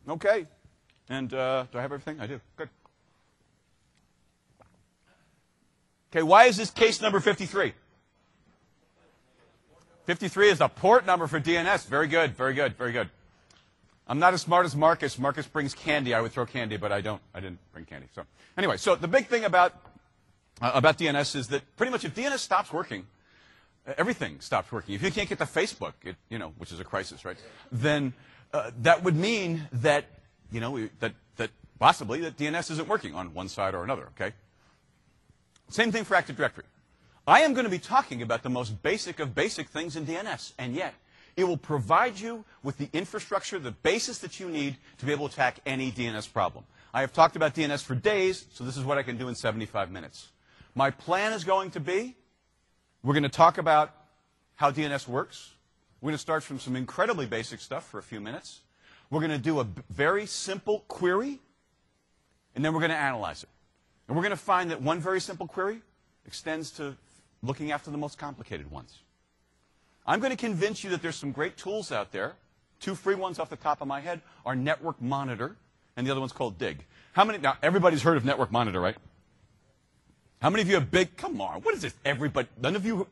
Okay. And do I have everything? I do. Good. Okay, why is this case number 53? 53 is the port number for DNS. Very good, very good, very good. I'm not as smart as Marcus. Marcus brings candy. I would throw candy, but I don't. I didn't bring candy. So anyway, so the big thing about DNS is that pretty much if DNS stops working, everything stops working. If you can't get to Facebook, which is a crisis, right? Then that would mean that that possibly that DNS isn't working on one side or another. Okay. Same thing for Active Directory. I am going to be talking about the most basic of basic things in DNS, and yet it will provide you with the infrastructure, the basis that you need to be able to attack any DNS problem. I have talked about DNS for days, so this is what I can do in 75 minutes. My plan is going to be, we're going to talk about how DNS works. We're going to start from some incredibly basic stuff for a few minutes. We're going to do a very simple query, and then we're going to analyze it. And we're going to find that one very simple query extends to looking after the most complicated ones. I'm going to convince you that there's some great tools out there. Two free ones off the top of my head are Network Monitor, and the other one's called Dig. Now, everybody's heard of Network Monitor, right? How many of you have big, come on, what is this, everybody, none of you,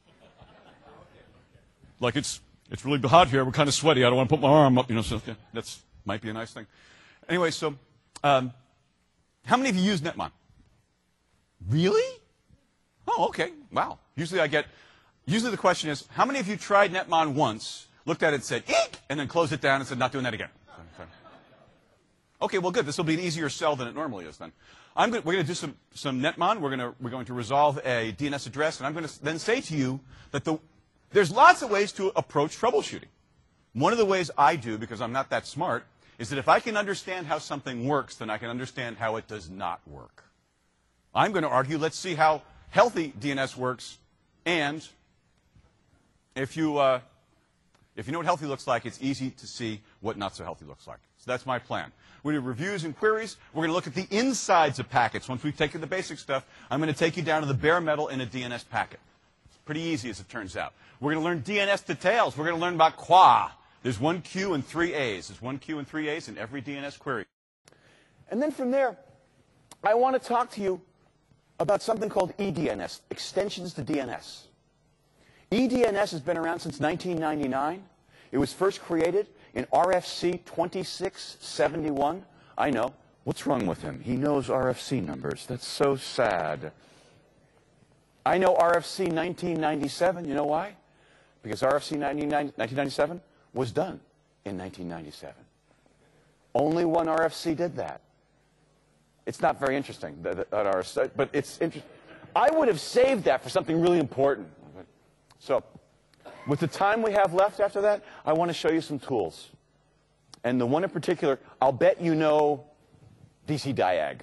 like it's really hot here, we're kind of sweaty, I don't want to put my arm up, so yeah, that's might be a nice thing. Anyway, so, how many of you use Netmon? Really? Oh, okay, wow. Usually the question is, how many of you tried Netmon once, looked at it and said, eek, and then closed it down and said, not doing that again? Okay, well, good. This will be an easier sell than it normally is then. We're going to do some Netmon. We're going to resolve a DNS address, and I'm going to then say to you that there's lots of ways to approach troubleshooting. One of the ways I do, because I'm not that smart, is that if I can understand how something works, then I can understand how it does not work. I'm going to argue, let's see how healthy DNS works, and if you know what healthy looks like, it's easy to see what not so healthy looks like. So that's my plan. We're going to do reviews and queries. We're going to look at the insides of packets. Once we've taken the basic stuff, I'm going to take you down to the bare metal in a DNS packet. It's pretty easy, as it turns out. We're going to learn DNS details. We're going to learn about QA. There's one Q and three A's. There's one Q and three A's in every DNS query. And then from there, I want to talk to you about something called eDNS, extensions to DNS. eDNS has been around since 1999. It was first created in RFC 2671. I know. What's wrong with him? He knows RFC numbers. That's so sad. I know RFC 1997. You know why? Because RFC 1997 was done in 1997. Only one RFC did that. It's not very interesting, that RFC, but it's interesting. I would have saved that for something really important. So, with the time we have left after that, I want to show you some tools. And the one in particular, I'll bet you know DC Diag.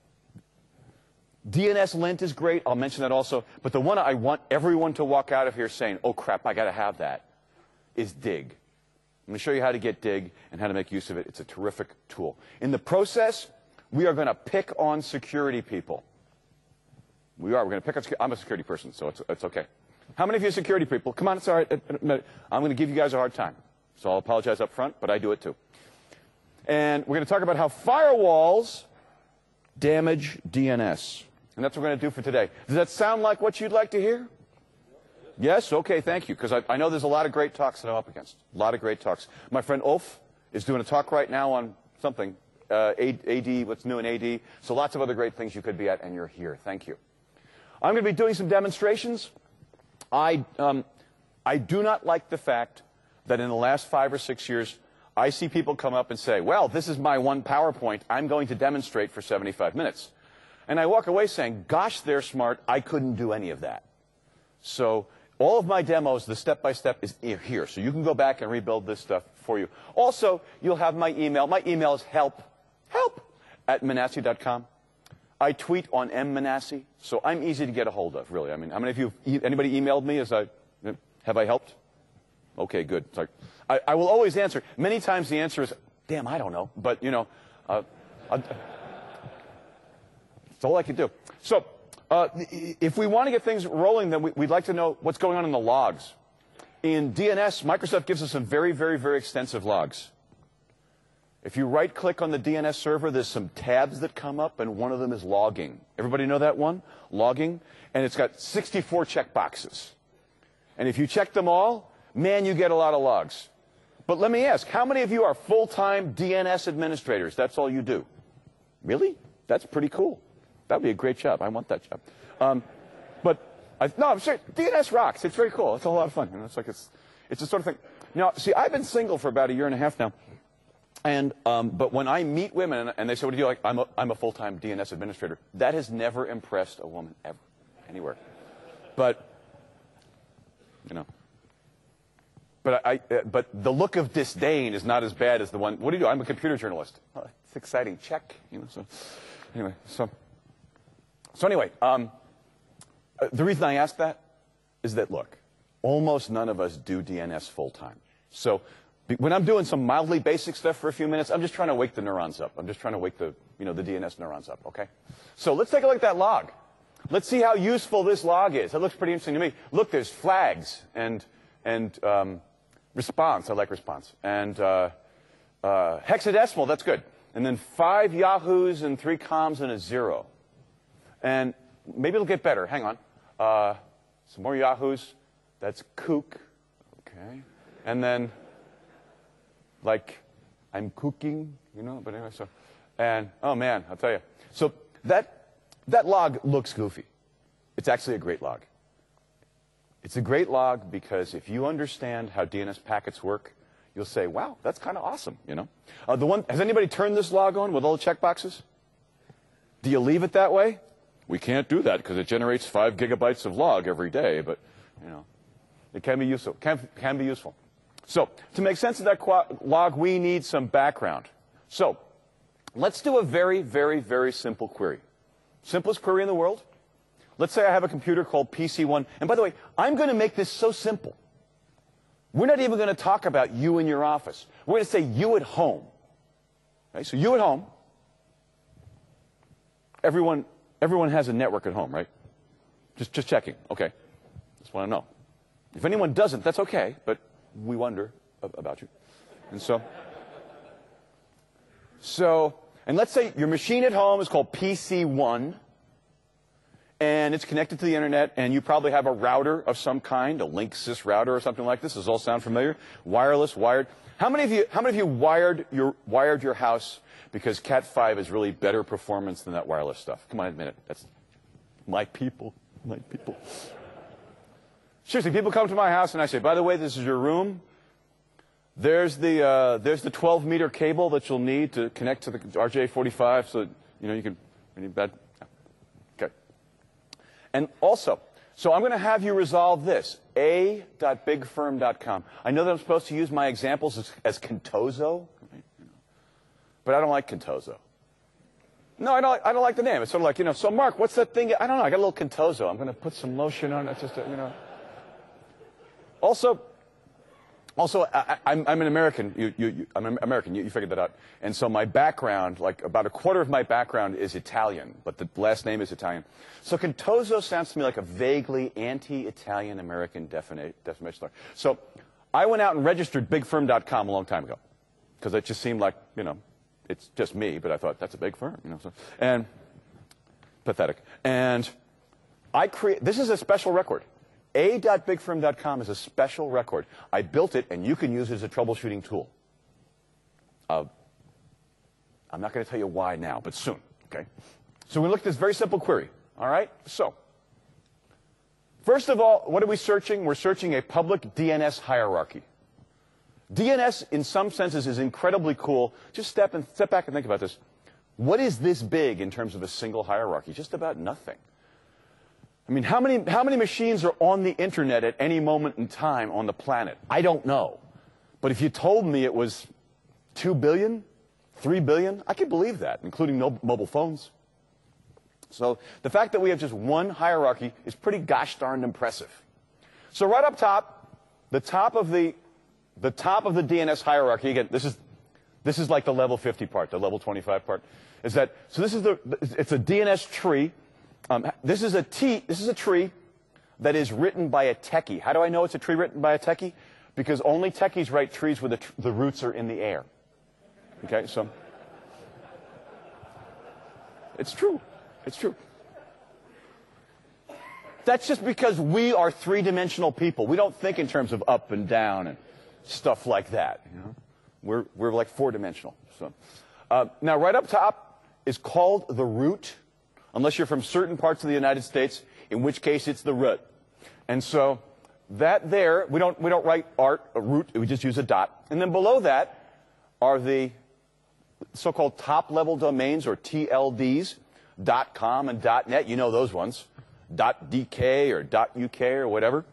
DNSLint is great. I'll mention that also. But the one I want everyone to walk out of here saying, oh, crap, I got to have that, is Dig. I'm going to show you how to get Dig and how to make use of it. It's a terrific tool. In the process, we are going to pick on security people. We're going to pick on security. I'm a security person, so it's okay. How many of you are security people? Come on, it's all right. I'm going to give you guys a hard time. So I'll apologize up front, but I do it too. And we're going to talk about how firewalls damage DNS. And that's what we're going to do for today. Does that sound like what you'd like to hear? Yes? Okay, thank you. Because I know there's a lot of great talks that I'm up against. A lot of great talks. My friend Ulf is doing a talk right now on something. AD, what's new in AD. So lots of other great things you could be at, and you're here. Thank you. I'm going to be doing some demonstrations. I do not like the fact that in the last 5 or 6 years, I see people come up and say, well, this is my one PowerPoint. I'm going to demonstrate for 75 minutes. And I walk away saying, gosh, they're smart. I couldn't do any of that. So all of my demos, the step-by-step is here. So you can go back and rebuild this stuff for you. Also, you'll have my email. My email is help@Menassie.com. I tweet on mMenassie, so I'm easy to get a hold of, really. I mean, how many of you, anybody emailed me have I helped? Okay, good. Sorry. I will always answer. Many times the answer is, damn, I don't know. But, that's all I can do. So if we want to get things rolling, then we'd like to know what's going on in the logs. In DNS, Microsoft gives us some very, very, very extensive logs. If you right-click on the DNS server, there's some tabs that come up, and one of them is logging. Everybody know that one? Logging. And it's got 64 checkboxes. And if you check them all, man, you get a lot of logs. But let me ask, how many of you are full-time DNS administrators? That's all you do. Really? That's pretty cool. That would be a great job. I want that job. No, I'm serious. DNS rocks. It's very cool. It's a lot of fun. You know, it's the sort of thing. Now, see, I've been single for about a year and a half now. And, but when I meet women and they say, what do you like? I'm a full-time DNS administrator. That has never impressed a woman ever, anywhere. But, you know. But the look of disdain is not as bad as the one, what do you do? I'm a computer journalist. Oh, it's exciting. Check. You know, so anyway, the reason I ask that is that, look, almost none of us do DNS full-time. So when I'm doing some mildly basic stuff for a few minutes, I'm just trying to wake the neurons up. I'm just trying to wake the DNS neurons up, okay? So let's take a look at that log. Let's see how useful this log is. That looks pretty interesting to me. Look, there's flags and response. I like response. And hexadecimal, that's good. And then 5 yahoos and 3 coms and a 0. And maybe it'll get better. Hang on. Some more yahoos. That's kook. Okay. And then, like, I'm cooking, you know. But anyway, so, and oh man, I'll tell you. So that log looks goofy. It's actually a great log. It's a great log because if you understand how DNS packets work, you'll say, wow, that's kind of awesome, you know. Has anybody turned this log on with all the checkboxes? Do you leave it that way? We can't do that because it generates 5 gigabytes of log every day, but, you know, it can be useful. Can be useful. So to make sense of that log, we need some background. So let's do a very, very, very simple query. Simplest query in the world. Let's say I have a computer called PC1. And by the way, I'm going to make this so simple. We're not even going to talk about you in your office. We're going to say you at home. Okay, so you at home. Everyone has a network at home, right? Just checking. Okay. Just want to know. If anyone doesn't, that's okay, but we wonder about you. And and let's say your machine at home is called PC1, and it's connected to the internet, and you probably have a router of some kind, a Linksys router or something like this. Does this all sound familiar? Wireless, wired. How many of you wired your house because Cat5 is really better performance than that wireless stuff? Come on, admit it. That's my people. My people. Seriously, people come to my house and I say, by the way, this is your room. There's the 12-meter cable that you'll need to connect to the RJ45 so that, you know, you can, okay. And also, so I'm going to have you resolve this, a.bigfirm.com. I know that I'm supposed to use my examples as Contoso, but I don't like Contoso. No, I don't like the name. It's sort of like, you know, so Mark, what's that thing? I don't know. I got a little Contoso. I'm going to put some lotion on it just to, you know. Also, I'm an American. I'm an American. You figured that out. And so my background, like about a quarter of my background is Italian, but the last name is Italian. So Contoso sounds to me like a vaguely anti-Italian American defamation. So I went out and registered bigfirm.com a long time ago because it just seemed like, you know, it's just me, but I thought that's a big firm, you know. So, and pathetic. And this is a special record. A.bigfirm.com is a special record. I built it, and you can use it as a troubleshooting tool. I'm not going to tell you why now, but soon, okay? So we look at this very simple query, all right? So first of all, what are we searching? We're searching a public DNS hierarchy. DNS, in some senses, is incredibly cool. Just step back and think about this. What is this big in terms of a single hierarchy? Just about nothing. I mean, how many machines are on the internet at any moment in time on the planet? I don't know. But if you told me it was 2 billion, 3 billion, I could believe that, including mobile phones. So the fact that we have just one hierarchy is pretty gosh darned impressive. So right up top, the top of the DNS hierarchy, again, this is like the level 50 part, the level 25 part, is that, so it's a DNS tree. This is a tree that is written by a techie. How do I know it's a tree written by a techie? Because only techies write trees where the roots are in the air. Okay, so it's true. It's true. That's just because we are three-dimensional people. We don't think in terms of up and down and stuff like that. You know? We're like four-dimensional. So, now, right up top is called the root, unless you're from certain parts of the United States, in which case it's the root. And so that there, we don't write root, we just use a dot. And then below that are the so-called top-level domains, or TLDs, .com and .net. You know those ones. .dk or .uk or whatever.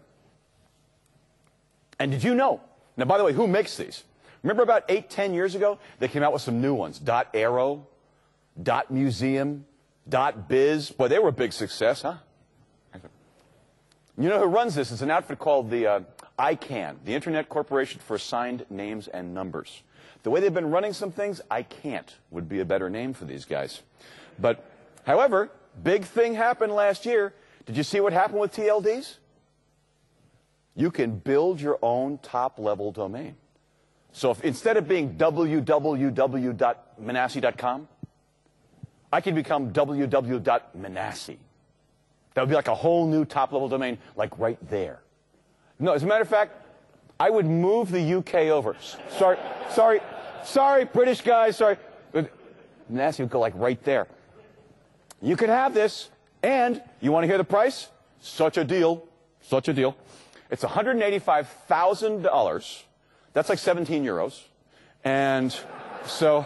And did you know? Now, by the way, who makes these? Remember about 8-10 years ago, they came out with some new ones. .aero, .museum, .biz. Boy, they were a big success, huh? You know who runs this? It's an outfit called the ICANN, the Internet Corporation for Assigned Names and Numbers. The way they've been running some things, ICANNT would be a better name for these guys. But, however, big thing happened last year. Did you see what happened with TLDs? You can build your own top-level domain. So if instead of being www.manasseh.com, I can become www.manasseh. That would be like a whole new top-level domain, like right there. No, as a matter of fact, I would move the UK over. Sorry, British guys, sorry. Manasseh would go like right there. You could have this, and you want to hear the price? Such a deal. Such a deal. It's $185,000. That's like 17 euros. And so,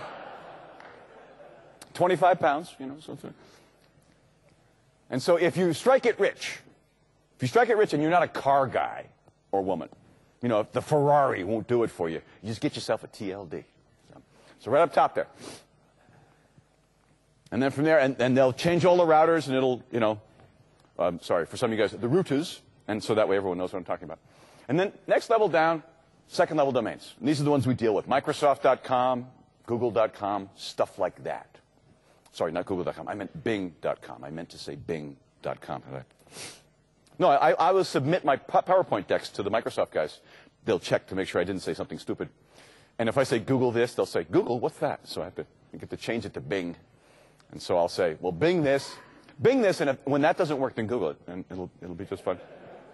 25 pounds, you know. And so if you strike it rich, and you're not a car guy or woman, you know, if the Ferrari won't do it for you, you just get yourself a TLD. So right up top there. And then from there, and they'll change all the routers, and it'll, you know, sorry, for some of you guys, the routers, and so that way everyone knows what I'm talking about. And then next level down, second level domains. And these are the ones we deal with. Microsoft.com, Google.com, stuff like that. Sorry, not Google.com. I meant Bing.com. I meant to say Bing.com. No, I will submit my PowerPoint decks to the Microsoft guys. They'll check to make sure I didn't say something stupid. And if I say Google this, they'll say, Google, what's that? So I get to change it to Bing. And so I'll say, well, Bing this, and when that doesn't work, then Google it, and it'll be just fun.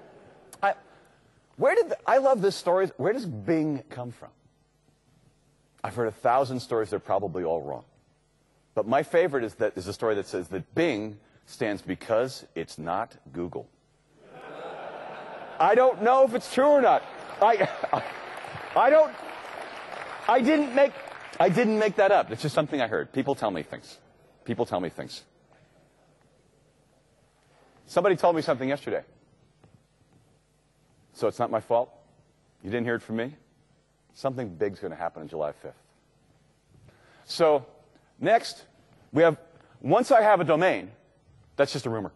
I love this story. Where does Bing come from? I've heard 1,000 stories. They're probably all wrong. But my favorite is a story that says that Bing stands because it's not Google. I don't know if it's true or not. I didn't make that up. It's just something I heard. People tell me things. People tell me things. Somebody told me something yesterday. So it's not my fault. You didn't hear it from me. Something big's going to happen on July 5th. So next, once I have a domain, that's just a rumor.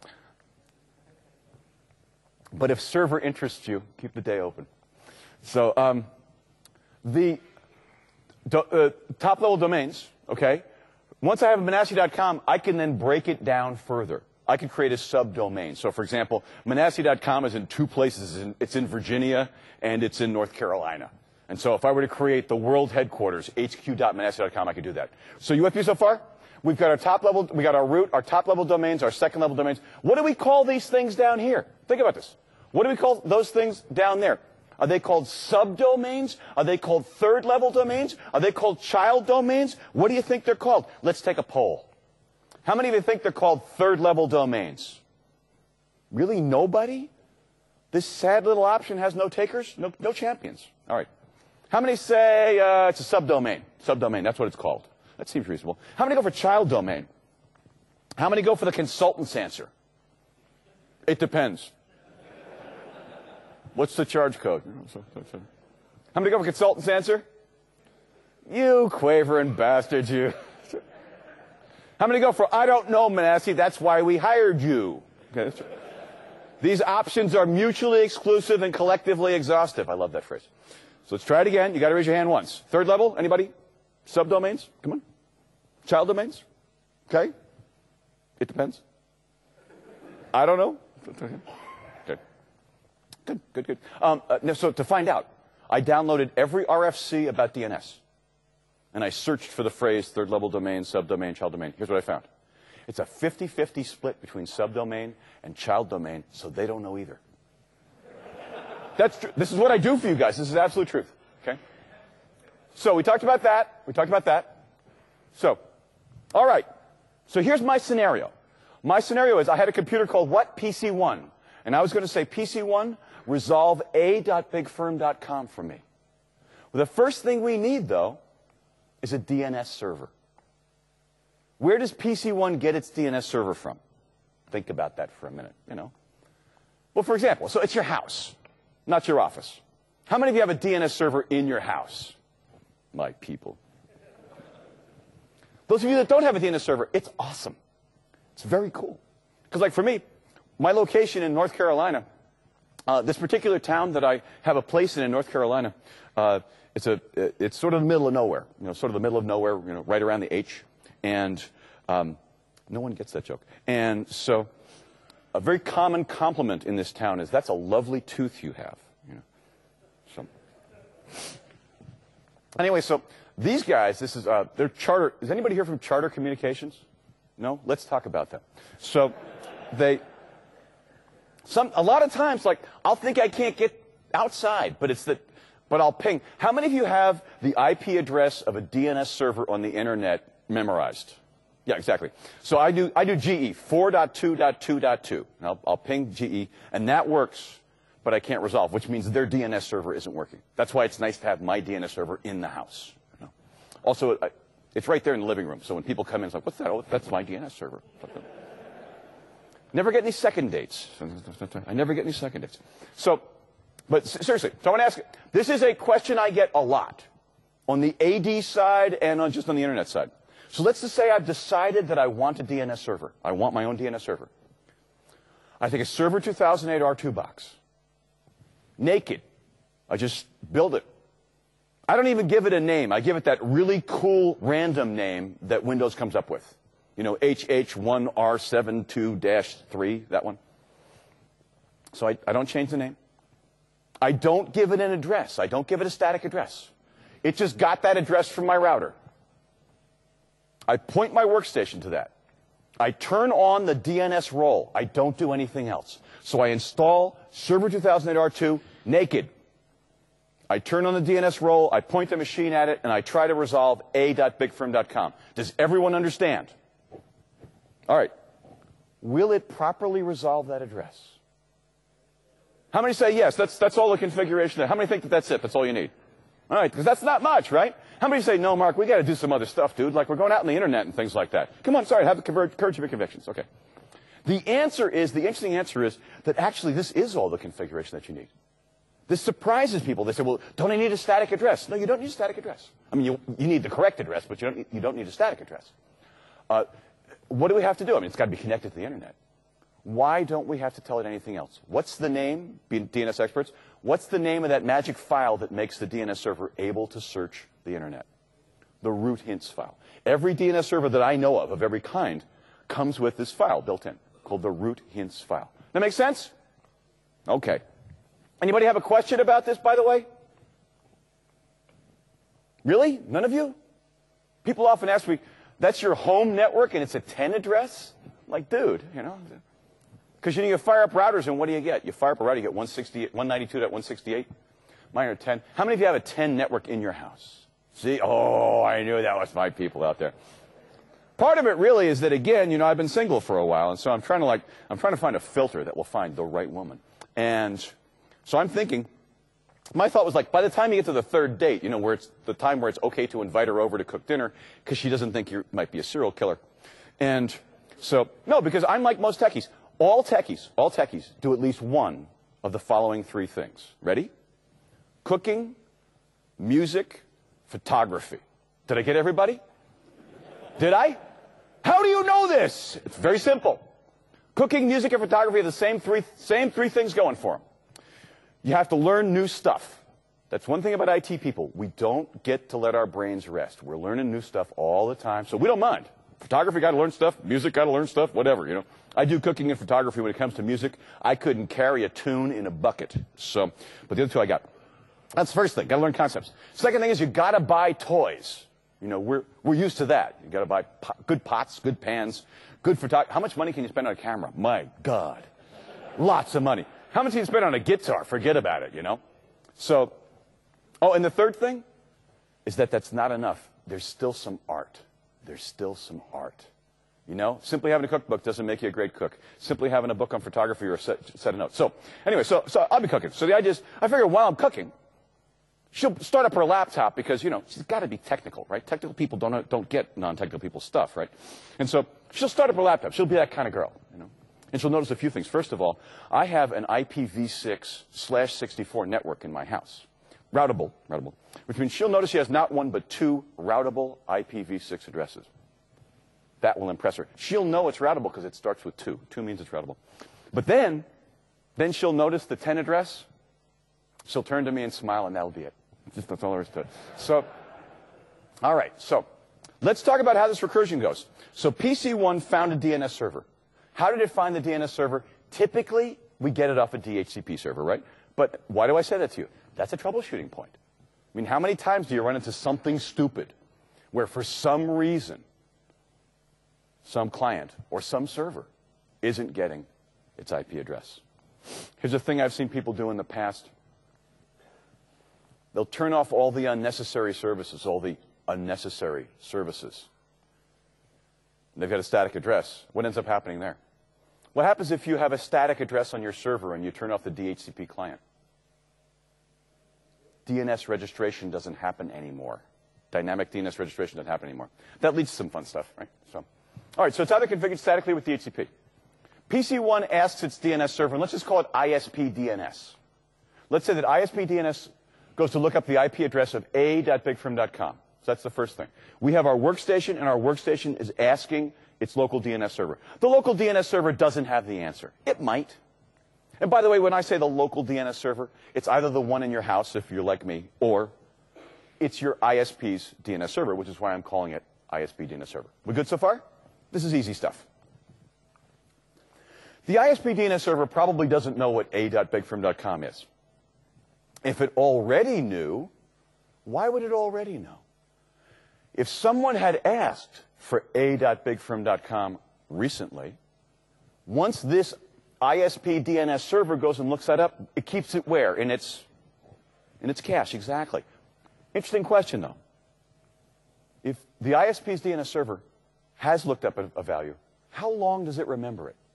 But if server interests you, keep the day open. So the top-level domains, okay, once I have Manasseh.com, I can then break it down further. I can create a subdomain. So, for example, Manasseh.com is in two places. It's in Virginia, and it's in North Carolina. And so if I were to create the world headquarters, hq.manasseh.com, I could do that. So you with me so far? We've got our top level, we got our root, our top level domains, our second level domains. What do we call these things down here? Think about this. What do we call those things down there? Are they called subdomains? Are they called third level domains? Are they called child domains? What do you think they're called? Let's take a poll. How many of you think they're called third level domains? Really, nobody? This sad little option has no takers, no champions. All right. How many say it's a subdomain? Subdomain, that's what it's called. That seems reasonable. How many go for child domain? How many go for the consultant's answer? It depends. What's the charge code? How many go for consultant's answer? You quavering bastards, you. How many go for, I don't know, Manasseh, that's why we hired you? Okay, that's right. These options are mutually exclusive and collectively exhaustive. I love that phrase. So let's try it again. You got to raise your hand once. Third level, anybody? Subdomains? Come on. Child domains? Okay. It depends. I don't know. Good. So to find out, I downloaded every RFC about DNS. and I searched for the phrase third level domain, subdomain, child domain. Here's what I found. It's a 50-50 split between subdomain and child domain, so they don't know either. That's true. This is what I do for you guys. This is absolute truth. Okay? So we talked about that. So, all right. So here's my scenario. My scenario is I had a computer called what? PC1. And I was going to say, PC1, resolve a.bigfirm.com for me. Well, the first thing we need, though, is a DNS server. Where does PC1 get its DNS server from? Think about that for a minute, you know. Well, for example, so it's your house, not your office. How many of you have a DNS server in your house? My people. Those of you that don't have a DNS server, it's awesome. It's very cool. Because like for me, my location in North Carolina, this particular town that I have a place in North Carolina, it's sort of the middle of nowhere. You know, sort of the middle of nowhere, you know, right around the H. And no one gets that joke. And so a very common compliment in this town is, that's a lovely tooth you have. You know? So anyway, so these guys, this is, they're Charter. Is anybody here from Charter Communications? No? Let's talk about that. So a lot of times, like, I'll think I can't get outside, but I'll ping. How many of you have the IP address of a DNS server on the internet memorized? Yeah, exactly. So I do GE, 4.2.2.2. I'll ping GE, and that works, but I can't resolve, which means their DNS server isn't working. That's why it's nice to have my DNS server in the house. You know? Also, it's right there in the living room, so when people come in, it's like, what's that? Oh, that's my DNS server. Never get any second dates. I never get any second dates. So, but seriously, so I want to ask, this is a question I get a lot on the AD side and just on the internet side. So let's just say I've decided that I want a DNS server. I want my own DNS server. I take a Server 2008 R2 box. Naked. I just build it. I don't even give it a name. I give it that really cool random name that Windows comes up with. You know, HH1R72-3, that one. So I don't change the name. I don't give it an address. I don't give it a static address. It just got that address from my router. I point my workstation to that. I turn on the DNS role. I don't do anything else. So I install Server 2008 R2 naked. I turn on the DNS role, I point the machine at it, and I try to resolve a.bigfirm.com. Does everyone understand? All right. Will it properly resolve that address? How many say yes? That's all the configuration. How many think that that's it? That's all you need? All right, because that's not much, right? How many say, no, Mark, we got to do some other stuff, dude. Like, we're going out on the internet and things like that. Come on, sorry, have the courage of your convictions. Okay. The interesting answer is that actually this is all the configuration that you need. This surprises people. They say, well, don't I need a static address? No, you don't need a static address. I mean, you need the correct address, but you don't need a static address. What do we have to do? I mean, it's got to be connected to the internet. Why don't we have to tell it anything else? What's the name, being DNS experts, what's the name of that magic file that makes the DNS server able to search the internet? The root hints file. Every DNS server that I know of every kind, comes with this file built in, called the root hints file. That make sense? Okay. Anybody have a question about this, by the way? Really? None of you? People often ask me, that's your home network and it's a 10 address? I'm like, dude, you know. Because you fire up routers and what do you get? You fire up a router, you get 192.168. Mine are 10. How many of you have a 10 network in your house? See? Oh, I knew that was my people out there. Part of it really is that, again, you know, I've been single for a while, and so I'm trying to find a filter that will find the right woman. And so I'm thinking, my thought was like, by the time you get to the third date, you know, where it's the time where it's okay to invite her over to cook dinner because she doesn't think you might be a serial killer. And so, no, because I'm like most techies. All techies do at least one of the following three things. Ready? Cooking, music, photography. Did I get everybody? Did I? How do you know this? It's very simple. Cooking, music, and photography have the same three things going for them. You have to learn new stuff. That's one thing about IT people. We don't get to let our brains rest. We're learning new stuff all the time, so we don't mind. Photography, got to learn stuff. Music, got to learn stuff. Whatever, you know. I do cooking and photography when it comes to music. I couldn't carry a tune in a bucket. So, but the other two I got. That's the first thing. Got to learn concepts. Second thing is you got to buy toys. You know, we're used to that. You got to buy good pots, good pans, good photography. How much money can you spend on a camera? My God. Lots of money. How much can you spend on a guitar? Forget about it, you know? So, oh, and the third thing is that that's not enough. There's still some art. There's still some art. You know, simply having a cookbook doesn't make you a great cook. Simply having a book on photography or a set of notes. So, anyway, so I'll be cooking. So the idea is, I figure while I'm cooking, she'll start up her laptop because, you know, she's got to be technical, right? Technical people don't get non-technical people's stuff, right? And so she'll start up her laptop. She'll be that kind of girl, you know. And she'll notice a few things. First of all, I have an IPv6/64 network in my house. Routable, which means she'll notice she has not one but two routable IPv6 addresses. That will impress her. She'll know it's routable because it starts with 2. 2 means it's routable. But then she'll notice the 10 address. She'll turn to me and smile, and that'll be it. That's all there is to it. So, all right. So, let's talk about how this recursion goes. So, PC1 found a DNS server. How did it find the DNS server? Typically, we get it off a DHCP server, right? But why do I say that to you? That's a troubleshooting point. I mean, how many times do you run into something stupid where for some reason some client or some server isn't getting its IP address? Here's a thing I've seen people do in the past. They'll turn off all the unnecessary services, They've got a static address. What ends up happening there? What happens if you have a static address on your server and you turn off the DHCP client? DNS registration doesn't happen anymore. Dynamic DNS registration doesn't happen anymore. That leads to some fun stuff, right? So, all right, so it's either configured statically with DHCP. PC1 asks its DNS server, and let's just call it ISP DNS. Let's say that ISP DNS goes to look up the IP address of a.bigfirm.com. So that's the first thing. We have our workstation, and our workstation is asking its local DNS server. The local DNS server doesn't have the answer. It might. And by the way, when I say the local DNS server, it's either the one in your house, if you're like me, or it's your ISP's DNS server, which is why I'm calling it ISP DNS server. We good so far? This is easy stuff. The ISP DNS server probably doesn't know what a.bigfirm.com is. If it already knew, why would it already know? If someone had asked for a.bigfirm.com recently, once this ISP DNS server goes and looks that up, it keeps it where? In its cache, exactly. Interesting question, though. If the ISP's DNS server has looked up a value, how long does it remember it?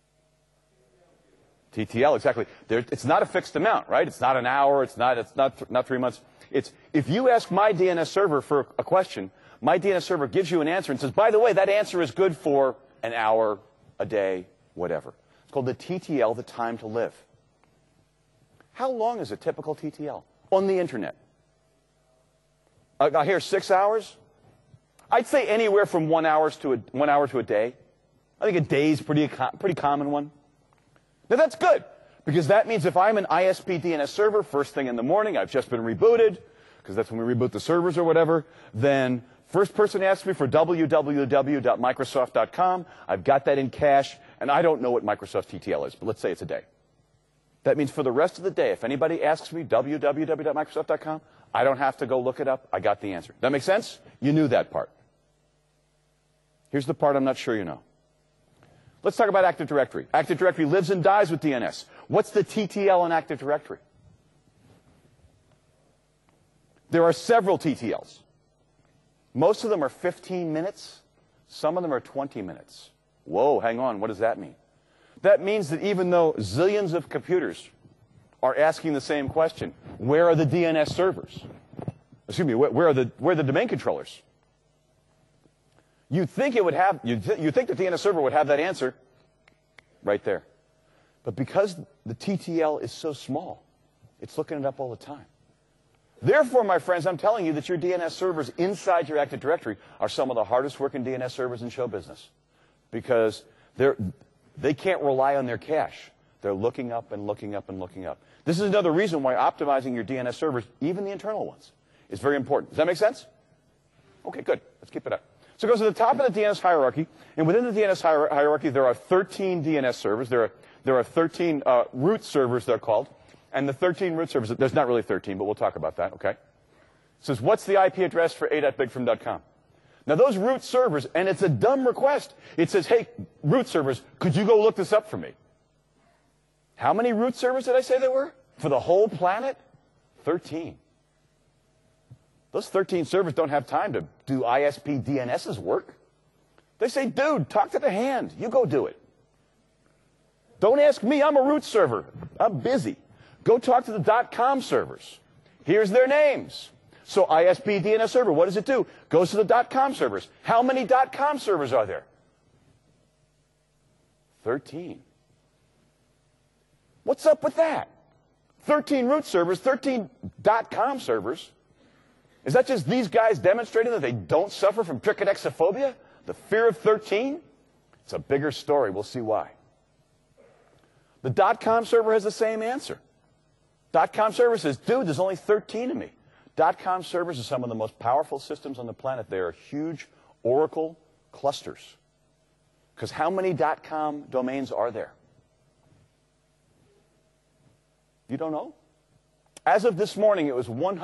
TTL, exactly. It's not a fixed amount, right? It's not an hour. It's not 3 months. It's if you ask my DNS server for a question, my DNS server gives you an answer and says, by the way, that answer is good for an hour, a day, whatever. It's called the TTL, the time to live. How long is a typical TTL on the internet? I hear 6 hours. I'd say anywhere from 1 hour to a day. I think a day is pretty common one. Now that's good, because that means if I'm an ISP DNS server, first thing in the morning, I've just been rebooted, because that's when we reboot the servers or whatever, then first person asks me for www.microsoft.com, I've got that in cache, and I don't know what Microsoft TTL is, but let's say it's a day. That means for the rest of the day, if anybody asks me www.microsoft.com, I don't have to go look it up, I got the answer. That make sense? You knew that part. Here's the part I'm not sure you know. Let's talk about Active Directory. Active Directory lives and dies with DNS. What's the TTL in Active Directory? There are several TTLs. Most of them are 15 minutes. Some of them are 20 minutes. Whoa, hang on. What does that mean? That means that even though zillions of computers are asking the same question, where are the DNS servers? Excuse me, where are the domain controllers? You'd think the DNS server would have that answer right there. But because the TTL is so small, it's looking it up all the time. Therefore, my friends, I'm telling you that your DNS servers inside your Active Directory are some of the hardest working DNS servers in show business. Because they can't rely on their cache. They're looking up and looking up and looking up. This is another reason why optimizing your DNS servers, even the internal ones, is very important. Does that make sense? Okay, good. Let's keep it up. So it goes to the top of the DNS hierarchy, and within the DNS hierarchy, there are 13 DNS servers. There are 13 root servers, they're called, and the 13 root servers, there's not really 13, but we'll talk about that, okay? says, what's the IP address for a.bigfirm.com? Now those root servers, and it's a dumb request. It says, hey, root servers, could you go look this up for me? How many root servers did I say there were? For the whole planet? 13. Those 13 servers don't have time to do ISP DNS's work. They say, dude, talk to the hand. You go do it. Don't ask me. I'm a root server. I'm busy. Go talk to the .com servers. Here's their names. So ISP DNS server, what does it do? Goes to the .com servers. How many .com servers are there? 13. What's up with that? 13 root servers, 13 .com servers. Is that just these guys demonstrating that they don't suffer from trichodexophobia? The fear of 13? It's a bigger story. We'll see why. The .com server has the same answer. .com server says, dude, there's only 13 of me. .com servers are some of the most powerful systems on the planet. They are huge Oracle clusters. Because how many .com domains are there? You don't know? As of this morning, it was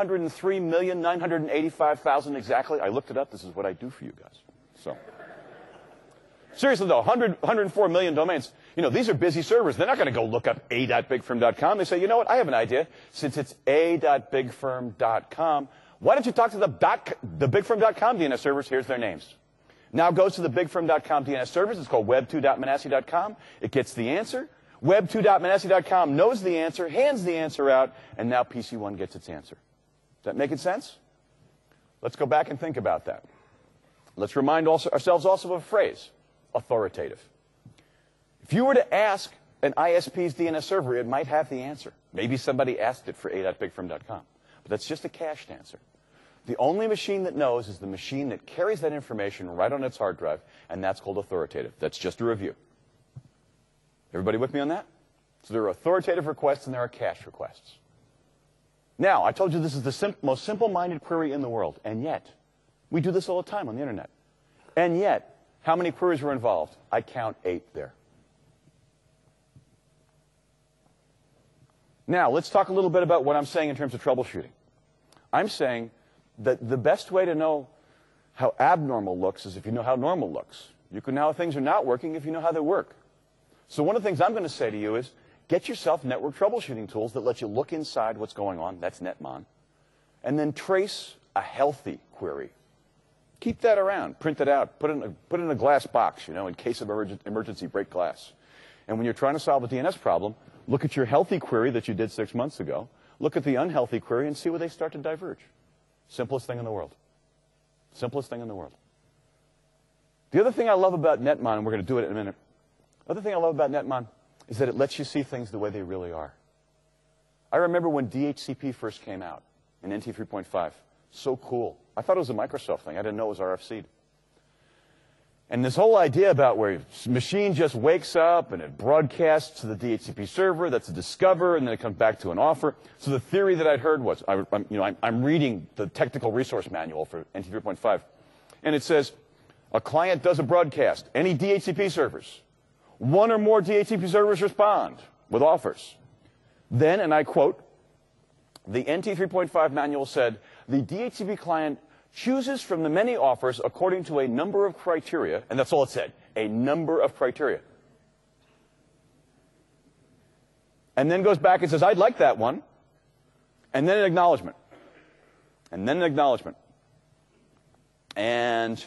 103,985,000 exactly. I looked it up. This is what I do for you guys. So, seriously though, 104 million domains. You know, these are busy servers. They're not going to go look up a.bigfirm.com. They say, you know what? I have an idea. Since it's a.bigfirm.com, why don't you talk to the bigfirm.com DNS servers? Here's their names. Now it goes to the bigfirm.com DNS servers. It's called web2.manasseh.com. It gets the answer. Web2.manasseh.com knows the answer, hands the answer out, and now PC1 gets its answer. Does that make sense? Let's go back and think about that. Let's remind ourselves also of a phrase, authoritative. If you were to ask an ISP's DNS server, it might have the answer. Maybe somebody asked it for a.bigfirm.com. But that's just a cached answer. The only machine that knows is the machine that carries that information right on its hard drive, and that's called authoritative. That's just a review. Everybody with me on that? So there are authoritative requests and there are cache requests. Now, I told you this is the most simple-minded query in the world, and yet, we do this all the time on the internet. And yet, how many queries were involved? I count 8 there. Now, let's talk a little bit about what I'm saying in terms of troubleshooting. I'm saying that the best way to know how abnormal looks is if you know how normal looks. You can know how things are not working if you know how they work. So one of the things I'm going to say to you is get yourself network troubleshooting tools that let you look inside what's going on. That's Netmon. And then trace a healthy query. Keep that around. Print it out. Put it in a glass box, you know, in case of emergency, break glass. And when you're trying to solve a DNS problem, look at your healthy query that you did 6 months ago. Look at the unhealthy query and see where they start to diverge. Simplest thing in the world. Simplest thing in the world. The other thing I love about Netmon, and we're going to do it in a minute, the other thing I love about Netmon is that it lets you see things the way they really are. I remember when DHCP first came out in NT 3.5. So cool. I thought it was a Microsoft thing. I didn't know it was RFC'd. And this whole idea about where a machine just wakes up and it broadcasts to the DHCP server, that's a discover, and then it comes back to an offer. So the theory that I'd heard was, I'm reading the technical resource manual for NT 3.5, and it says, a client does a broadcast. Any DHCP servers. One or more DHCP servers respond with offers. Then, and I quote, the NT 3.5 manual said, the DHCP client chooses from the many offers according to a number of criteria, and that's all it said, a number of criteria. And then goes back and says, I'd like that one, and then an acknowledgement, and then an acknowledgement. And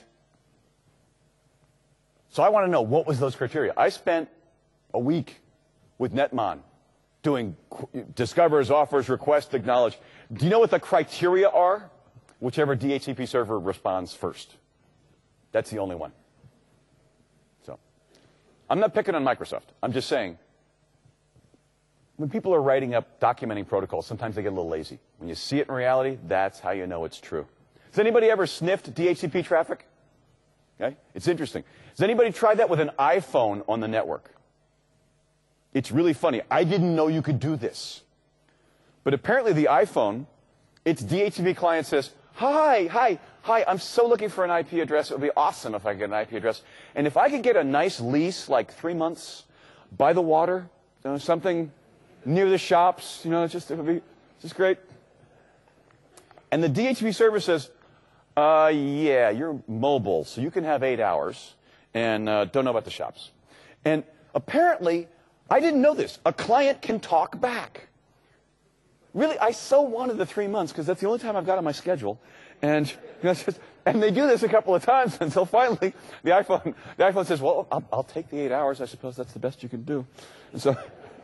so I want to know, what was those criteria? I spent a week with Netmon doing discovers, offers, request, acknowledge. Do you know what the criteria are? Whichever DHCP server responds first. That's the only one. So I'm not picking on Microsoft. I'm just saying, when people are writing up documenting protocols, sometimes they get a little lazy. When you see it in reality, that's how you know it's true. Has anybody ever sniffed DHCP traffic? Okay? It's interesting. Has anybody tried that with an iPhone on the network? It's really funny. I didn't know you could do this. But apparently the iPhone, its DHCP client says, hi, I'm so looking for an IP address. It would be awesome if I could get an IP address. And if I could get a nice lease, like 3 months, by the water, you know, something near the shops, you know, it would be just great. And the DHCP server says, yeah, you're mobile, so you can have 8 hours, and don't know about the shops. And apparently, I didn't know this. A client can talk back. Really, I so wanted the 3 months because that's the only time I've got on my schedule. And and they do this a couple of times until finally the iPhone says, well, I'll take the 8 hours. I suppose that's the best you can do. And so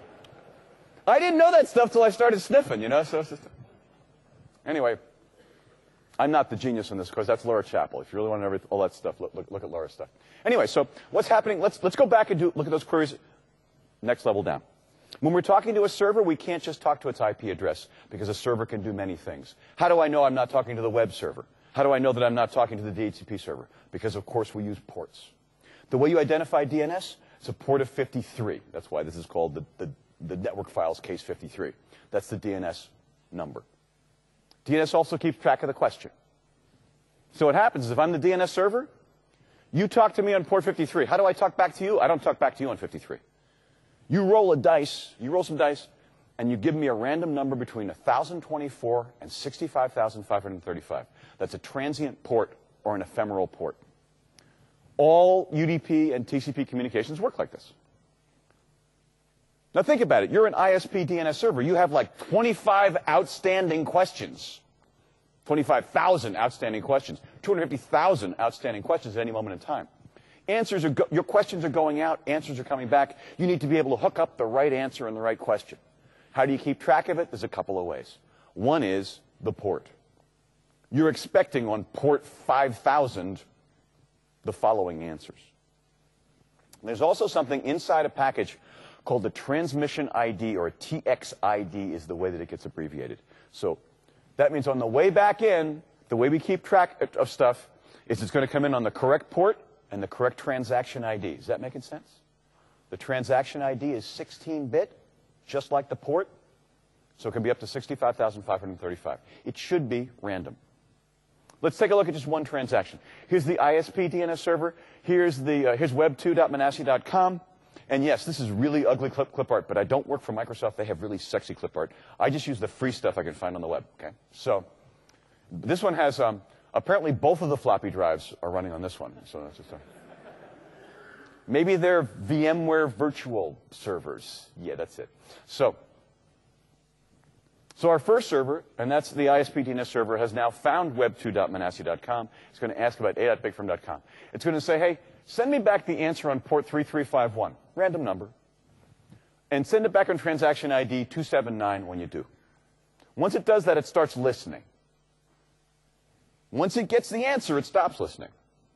I didn't know that stuff till I started sniffing, you know. So it's just, anyway, I'm not the genius in this course. That's Laura Chappell. If you really want to know all that stuff, look at Laura's stuff. Anyway, so what's happening? Let's go back and look at those queries next level down. When we're talking to a server, we can't just talk to its IP address because a server can do many things. How do I know I'm not talking to the web server? How do I know that I'm not talking to the DHCP server? Because, of course, we use ports. The way you identify DNS, it's a port of 53. That's why this is called the network files case 53. That's the DNS number. DNS also keeps track of the question. So what happens is if I'm the DNS server, you talk to me on port 53. How do I talk back to you? I don't talk back to you on 53. You roll some dice, and you give me a random number between 1,024 and 65,535. That's a transient port or an ephemeral port. All UDP and TCP communications work like this. Now think about it. You're an ISP DNS server. You have like 25 outstanding questions. 25,000 outstanding questions. 250,000 outstanding questions at any moment in time. Your questions are going out, answers are coming back. You need to be able to hook up the right answer and the right question. How do you keep track of it? There's a couple of ways. One is the port. You're expecting on port 5,000 the following answers. There's also something inside a package called the transmission ID, or TXID is the way that it gets abbreviated. So that means on the way back in, the way we keep track of stuff is it's going to come in on the correct port and the correct transaction ID. Is that making sense? The transaction ID is 16-bit, just like the port, so it can be up to 65,535. It should be random. Let's take a look at just one transaction. Here's the ISP DNS server. Here's web2.manasseh.com. And yes, this is really ugly clip art, but I don't work for Microsoft. They have really sexy clip art. I just use the free stuff I can find on the web. Okay, so this one has apparently both of the floppy drives are running on this one. So that's just maybe they're VMware virtual servers. Yeah, that's it. So our first server, and that's the ISP DNS server, has now found web2.manasseh.com. It's going to ask about a.bigfirm.com. It's going to say, hey, send me back the answer on port 3351, random number, and send it back on transaction ID 279 when you do. Once it does that, it starts listening. Once it gets the answer, it stops listening.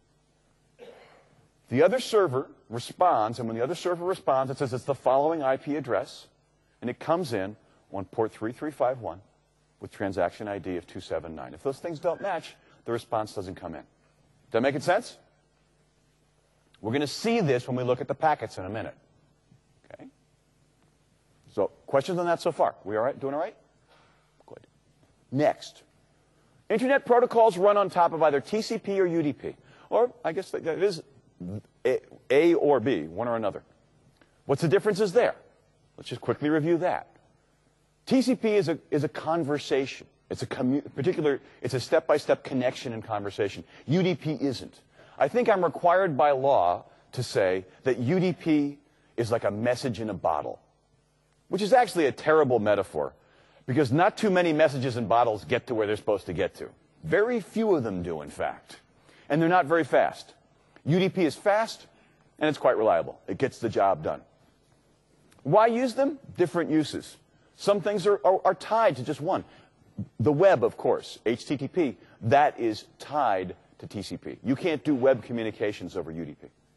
The other server responds, and when the other server responds, it says it's the following IP address, and it comes in on port 3351 with transaction ID of 279. If those things don't match, the response doesn't come in. Does that make sense? We're going to see this when we look at the packets in a minute. Okay? So, questions on that so far? We all right? Doing all right? Good. Next. Internet protocols run on top of either TCP or UDP. Or, I guess it is A or B, one or another. What's the differences there? Let's just quickly review that. TCP is a conversation. It's a step-by-step connection and conversation. UDP isn't. I think I'm required by law to say that UDP is like a message in a bottle, which is actually a terrible metaphor because not too many messages in bottles get to where they're supposed to get to. Very few of them do, in fact. And they're not very fast. UDP is fast, and it's quite reliable. It gets the job done. Why use them? Different uses. Some things are tied to just one. The web, of course, HTTP, that is tied to TCP. You can't do web communications over UDP.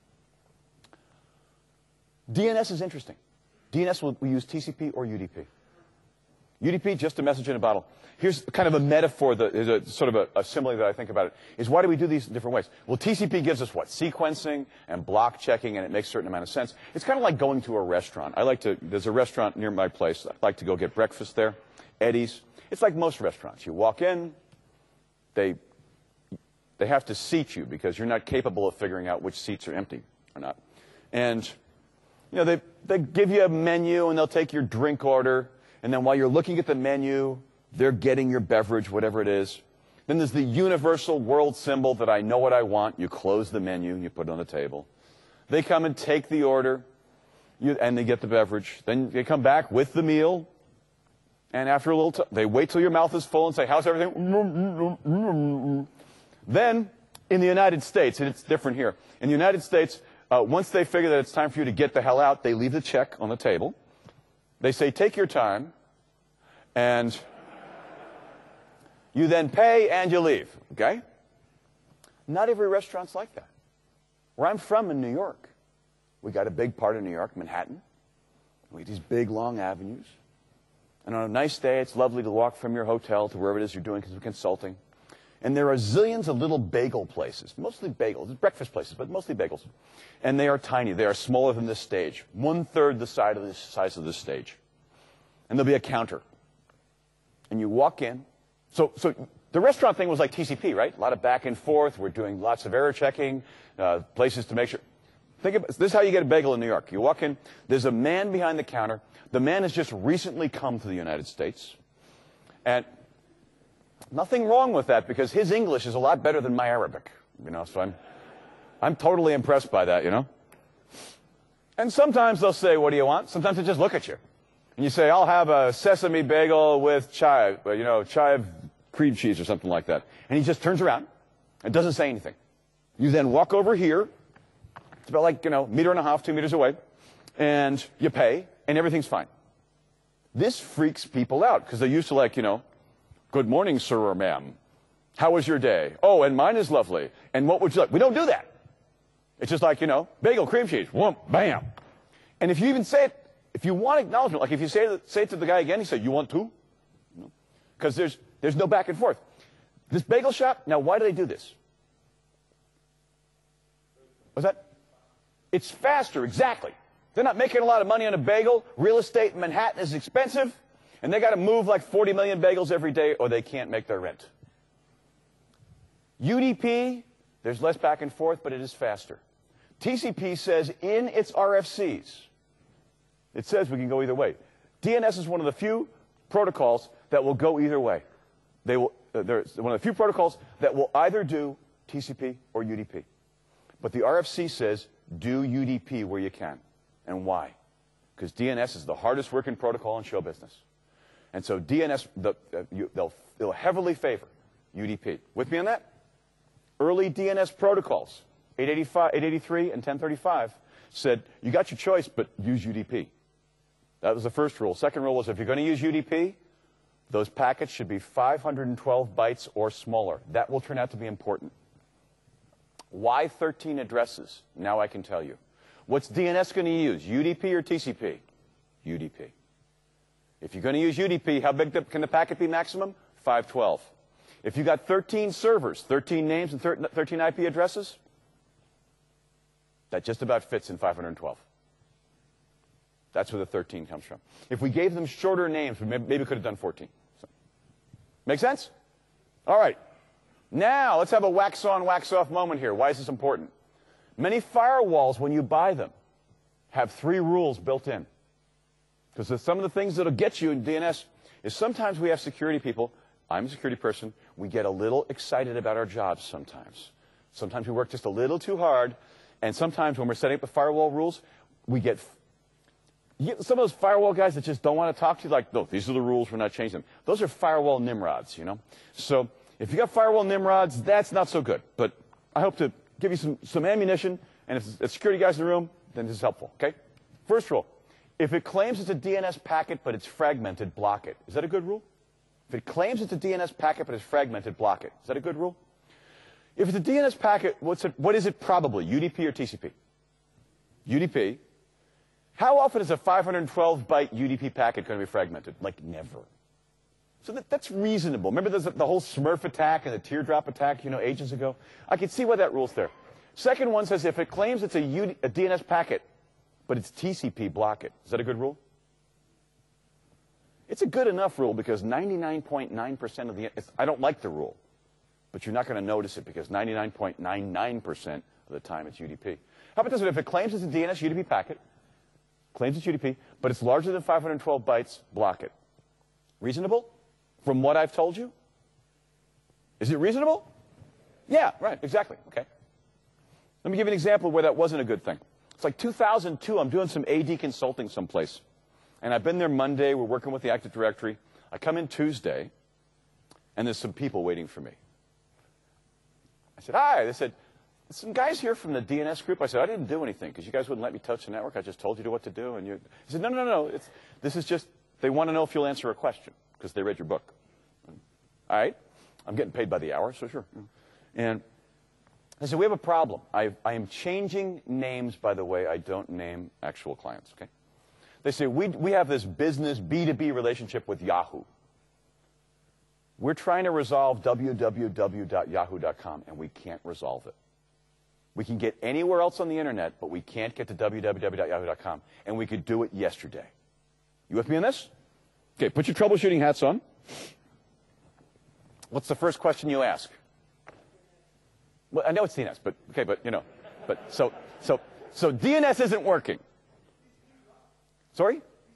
DNS is interesting. DNS will use TCP or UDP. UDP, just a message in a bottle. Here's kind of a metaphor, a sort of a simile that I think about it, is why do we do these in different ways? Well, TCP gives us what? Sequencing and block checking, and it makes a certain amount of sense. It's kind of like going to a restaurant. There's a restaurant near my place. I like to go get breakfast there, Eddie's. It's like most restaurants. You walk in, they have to seat you because you're not capable of figuring out which seats are empty or not. And, you know, they give you a menu and they'll take your drink order. And then while you're looking at the menu, They're getting your beverage, whatever it is. Then there's the universal world symbol that I know what I want. You close the menu, you put it on the table. They come and take the order, and they get the beverage. Then they come back with the meal. And after a little time, they wait till your mouth is full and say, how's everything? Then, in the United States, and it's different here, in the United States, once they figure that it's time for you to get the hell out, they leave the check on the table. They say, take your time, and you then pay and you leave, okay? Not every restaurant's like that. Where I'm from in New York, we got a big part of New York, Manhattan. We have these big, long avenues. And on a nice day, it's lovely to walk from your hotel to wherever it is you're doing consulting. And there are zillions of little bagel places, mostly bagels, breakfast places, but mostly bagels. And they are tiny. They are smaller than this stage, 1/3 the size of this stage. And there'll be a counter. And you walk in. So the restaurant thing was like TCP, right? A lot of back and forth. We're doing lots of error checking, places to make sure. Think about this is how you get a bagel in New York. You walk in. There's a man behind the counter. The man has just recently come to the United States. And nothing wrong with that because his English is a lot better than my Arabic. So I'm totally impressed by that, And sometimes they'll say, what do you want? Sometimes they just look at you. And you say, I'll have a sesame bagel with chive, chive cream cheese or something like that. And he just turns around and doesn't say anything. You then walk over here. It's about like, 1.5 meters, 2 meters away. And you pay, and everything's fine. This freaks people out because they're used to good morning, sir or ma'am. How was your day? Oh, and mine is lovely. And what would you like? We don't do that. It's just like, bagel, cream cheese, whoomp, bam. And if you even say it, if you want acknowledgement, like if you say it to the guy again, he said, you want two? Because there's no back and forth. This bagel shop, now why do they do this? What's that? It's faster, exactly. They're not making a lot of money on a bagel. Real estate in Manhattan is expensive. And they got to move like 40 million bagels every day or they can't make their rent. UDP, there's less back and forth, but it is faster. TCP says in its RFCs, it says we can go either way. DNS is one of the few protocols that will go either way. They're one of the few protocols that will either do TCP or UDP. But the RFC says do UDP where you can. And why? Because DNS is the hardest working protocol in show business. And so DNS, they'll heavily favor UDP. With me on that? Early DNS protocols, 883 and 1035, said you got your choice, but use UDP. That was the first rule. Second rule was if you're going to use UDP, those packets should be 512 bytes or smaller. That will turn out to be important. Why 13 addresses? Now I can tell you. What's DNS going to use, UDP or TCP? UDP. If you're going to use UDP, how big can the packet be maximum? 512. If you got 13 servers, 13 names and 13 IP addresses, that just about fits in 512. That's where the 13 comes from. If we gave them shorter names, we maybe could have done 14. So, make sense? All right. Now, let's have a wax on, wax off moment here. Why is this important? Many firewalls, when you buy them, have 3 rules built in. Because some of the things that will get you in DNS is sometimes we have security people. I'm a security person. We get a little excited about our jobs sometimes. Sometimes we work just a little too hard. And sometimes when we're setting up the firewall rules, we get some of those firewall guys that just don't want to talk to you, like, no, these are the rules, we're not changing them. Those are firewall nimrods, So if you got firewall nimrods, that's not so good. But I hope to give you some ammunition. And if there's security guys in the room, then this is helpful, okay? First rule. If it claims it's a DNS packet but it's fragmented, block it. Is that a good rule? If it claims it's a DNS packet but it's fragmented, block it. Is that a good rule? If it's a DNS packet, what is it probably, UDP or TCP? UDP. How often is a 512-byte UDP packet going to be fragmented? Like never. So that's reasonable. Remember there's the whole Smurf attack and the teardrop attack, ages ago? I can see why that rule's there. Second one says if it claims it's a DNS packet, but it's TCP, block it. Is that a good rule? It's a good enough rule because 99.9% of I don't like the rule, but you're not going to notice it because 99.99% of the time it's UDP. How about this? If it claims it's a DNS UDP packet, claims it's UDP, but it's larger than 512 bytes, block it. Reasonable? from what I've told you? Is it reasonable? Yeah, right, exactly. Okay. Let me give you an example where that wasn't a good thing. It's like 2002, I'm doing some AD consulting someplace. And I've been there Monday, we're working with the Active Directory. I come in Tuesday, and there's some people waiting for me. I said, hi. They said, some guys here from the DNS group. I said, I didn't do anything because you guys wouldn't let me touch the network. I just told you what to do. And he said, no. This is just, they want to know if you'll answer a question because they read your book. All right. I'm getting paid by the hour, so sure. And I said, we have a problem. I am changing names, by the way. I don't name actual clients, okay? They say, we have this business B2B relationship with Yahoo. We're trying to resolve www.yahoo.com, and we can't resolve it. We can get anywhere else on the internet, but we can't get to www.yahoo.com, and we could do it yesterday. You with me on this? Okay, put your troubleshooting hats on. What's the first question you ask? Well, I know it's DNS, but okay, but you know, but so DNS isn't working. Sorry?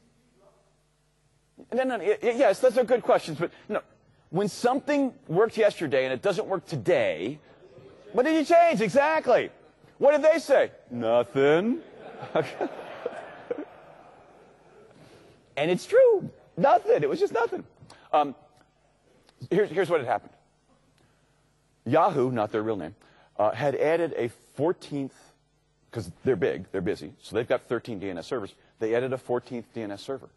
No, yes, those are good questions, but no. When something worked yesterday and it doesn't work today, what did you change? Exactly. What did they say? Nothing. And it's true. Nothing. It was just nothing. Here's what had happened. Yahoo, not their real name, had added a 14th, because they're big, they're busy, so they've got 13 DNS servers. They added a 14th DNS server.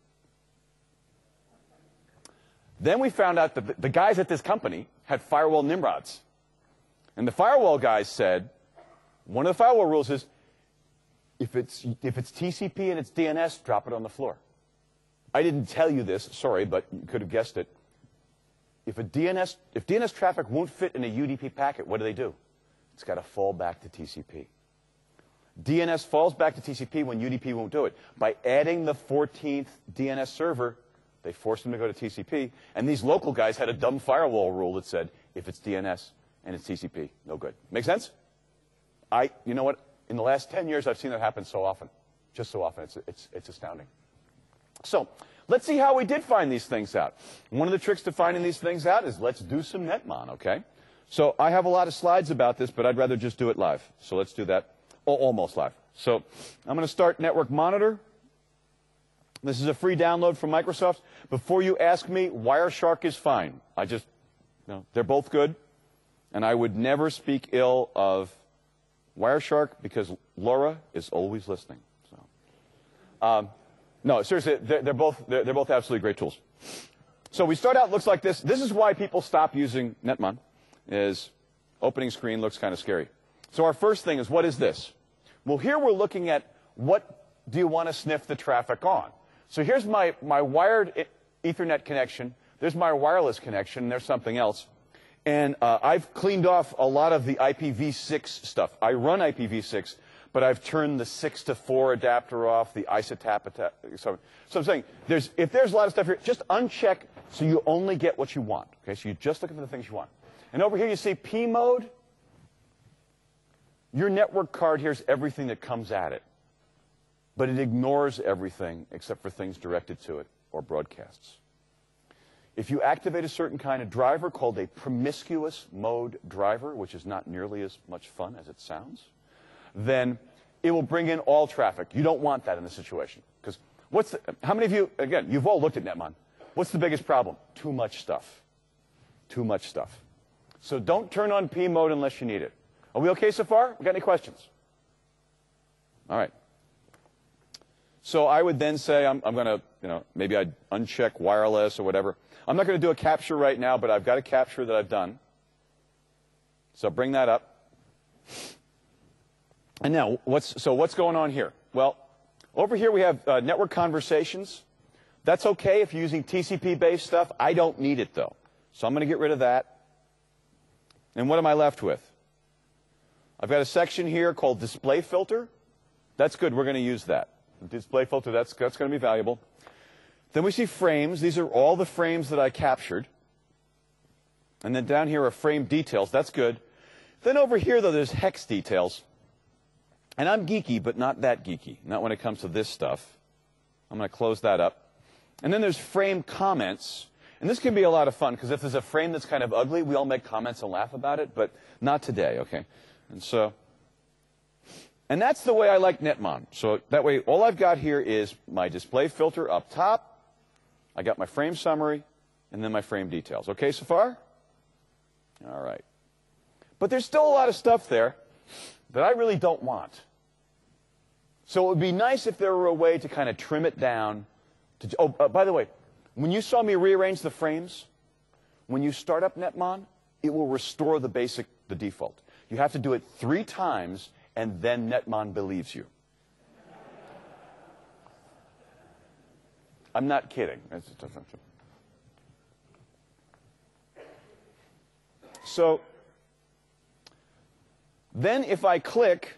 Then we found out that the guys at this company had firewall Nimrods. And the firewall guys said, one of the firewall rules is, if it's TCP and it's DNS, drop it on the floor. I didn't tell you this, sorry, but you could have guessed it. If DNS traffic won't fit in a UDP packet, what do? It's got to fall back to TCP. DNS falls back to TCP when UDP won't do it. By adding the 14th DNS server, they forced them to go to TCP. And these local guys had a dumb firewall rule that said, if it's DNS and it's TCP, no good. Make sense? You know what? In the last 10 years, I've seen that happen so often. Just so often. It's astounding. So let's see how we did find these things out. One of the tricks to finding these things out is let's do some Netmon, okay? So I have a lot of slides about this, but I'd rather just do it live. So let's do that. Almost live. So I'm going to start Network Monitor. This is a free download from Microsoft. Before you ask me, Wireshark is fine. They're both good. And I would never speak ill of Wireshark because Laura is always listening. So, no, seriously, they're both absolutely great tools. So we start out, looks like this. This is why people stop using Netmon, is opening screen looks kind of scary. So our first thing is, what is this? Well, here we're looking at what do you want to sniff the traffic on. So here's my wired Ethernet connection. There's my wireless connection, and there's something else. And I've cleaned off a lot of the IPv6 stuff. I run IPv6, but I've turned the 6 to 4 adapter off, the ISATAP. So I'm saying, if there's a lot of stuff here, just uncheck so you only get what you want. Okay, so you're just looking for the things you want. And over here you see P mode. Your network card hears everything that comes at it, but it ignores everything except for things directed to it or broadcasts. If you activate a certain kind of driver called a promiscuous mode driver, which is not nearly as much fun as it sounds, then it will bring in all traffic. You don't want that in this situation. Because how many of you, again, you've all looked at Netmon. What's the biggest problem? Too much stuff. Too much stuff. So don't turn on P mode unless you need it. Are we okay so far? We got any questions? All right. So I would then say I'm going to, maybe I'd uncheck wireless or whatever. I'm not going to do a capture right now, but I've got a capture that I've done. So bring that up. And now, what's going on here? Well, over here we have network conversations. That's okay if you're using TCP-based stuff. I don't need it, though. So I'm going to get rid of that. And what am I left with? I've got a section here called display filter. That's good. We're going to use that. Display filter, that's going to be valuable. Then we see frames. These are all the frames that I captured. And then down here are frame details. That's good. Then over here, though, there's hex details. And I'm geeky, but not that geeky. Not when it comes to this stuff. I'm going to close that up. And then there's frame comments. And this can be a lot of fun, because if there's a frame that's kind of ugly, we all make comments and laugh about it, but not today, okay? And that's the way I like Netmon. So that way, all I've got here is my display filter up top. I got my frame summary, and then my frame details. Okay so far? All right. But there's still a lot of stuff there that I really don't want. So it would be nice if there were a way to kind of trim it down. By the way, when you saw me rearrange the frames, when you start up Netmon, it will restore the default. You have to do it 3 times, and then Netmon believes you. I'm not kidding. So then if I click,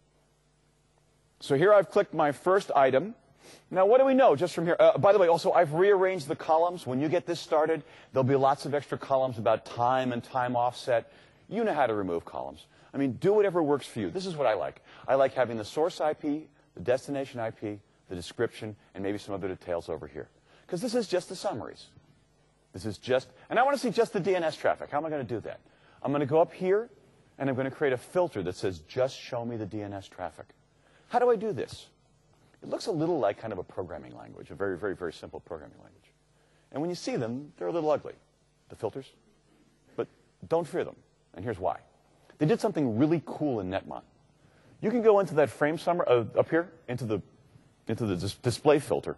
so here I've clicked my first item. Now, what do we know just from here? By the way, also, I've rearranged the columns. When you get this started, there'll be lots of extra columns about time and time offset. You know how to remove columns. I mean, do whatever works for you. This is what I like. I like having the source IP, the destination IP, the description, and maybe some other details over here. Because this is just the summaries. This is just, and I want to see just the DNS traffic. How am I going to do that? I'm going to go up here, and I'm going to create a filter that says, just show me the DNS traffic. How do I do this? It looks a little like kind of a programming language, a very, very, very simple programming language. And when you see them, they're a little ugly, the filters. But don't fear them, and here's why. They did something really cool in Netmon. You can go into that frame summary, up here, into the display filter.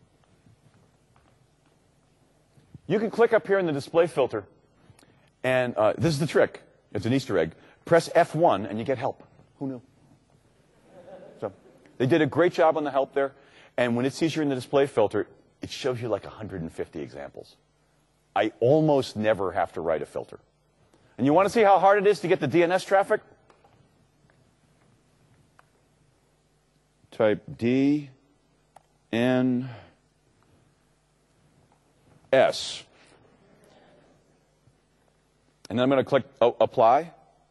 You can click up here in the display filter, and this is the trick. It's an Easter egg. Press F1, and you get help. Who knew? So they did a great job on the help there, and when it sees you're in the display filter, it shows you like 150 examples. I almost never have to write a filter. And you want to see how hard it is to get the DNS traffic? Type DNS. And then I'm going to click Apply.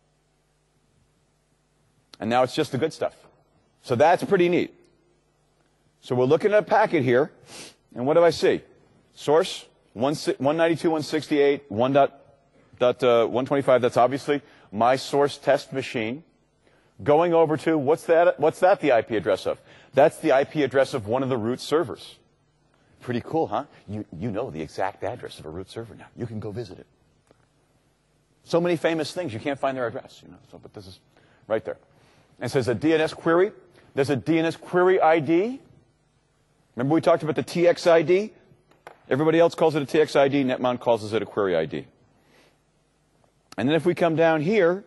And now it's just the good stuff. So that's pretty neat. So we're looking at a packet here. And what do I see? Source, 192.168, 1.125. That's obviously my source test machine. Going over to, what's that the IP address of? That's the IP address of one of the root servers. Pretty cool, huh? You know the exact address of a root server now. You can go visit it. So many famous things, you can't find their address. But this is right there. And it says a DNS query. There's a DNS query ID. Remember we talked about the TX ID? Everybody else calls it a TX ID. Netmon calls it a query ID. And then if we come down here,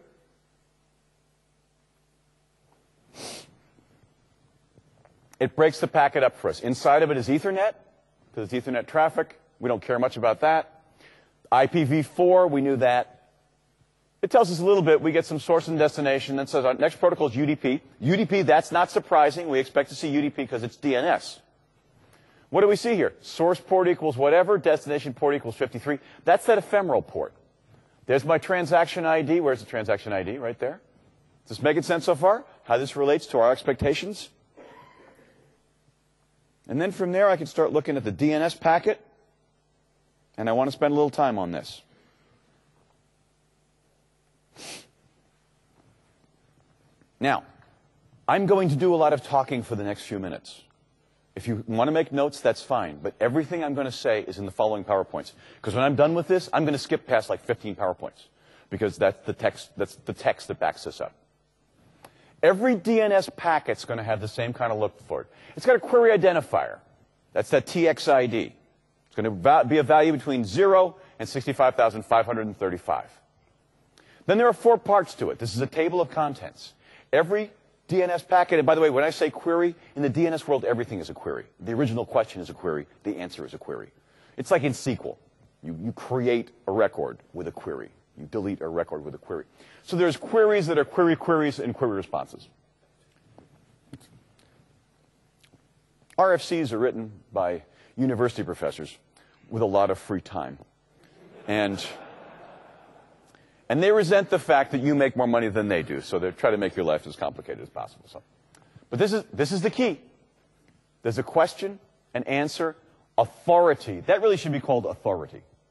it breaks the packet up for us. Inside of it is Ethernet, because it's Ethernet traffic. We don't care much about that. IPv4, we knew that. It tells us a little bit. We get some source and destination. That says our next protocol is UDP. UDP, that's not surprising. We expect to see UDP because it's DNS. What do we see here? Source port equals whatever. Destination port equals 53. That's that ephemeral port. There's my transaction ID. Where's the transaction ID? Right there. Does this make sense so far? How this relates to our expectations? And then from there, I can start looking at the DNS packet. And I want to spend a little time on this. Now, I'm going to do a lot of talking for the next few minutes. If you want to make notes, that's fine. But everything I'm going to say is in the following PowerPoints. Because when I'm done with this, I'm going to skip past like 15 PowerPoints. Because that's the text that backs this up. Every DNS packet's going to have the same kind of look for it. It's got a query identifier. That's that TX ID. It's going to be a value between 0 and 65,535. Then there are 4 parts to it. This is a table of contents. Every DNS packet, and by the way, when I say query, in the DNS world, everything is a query. The original question is a query. The answer is a query. It's like in SQL. You create a record with a query. You delete a record with a query. So there's queries that are queries and query responses. RFCs are written by university professors with a lot of free time. And they resent the fact that you make more money than they do, so they try to make your life as complicated as possible. But this is the key. There's a question, an answer, authority. That really should be called authority.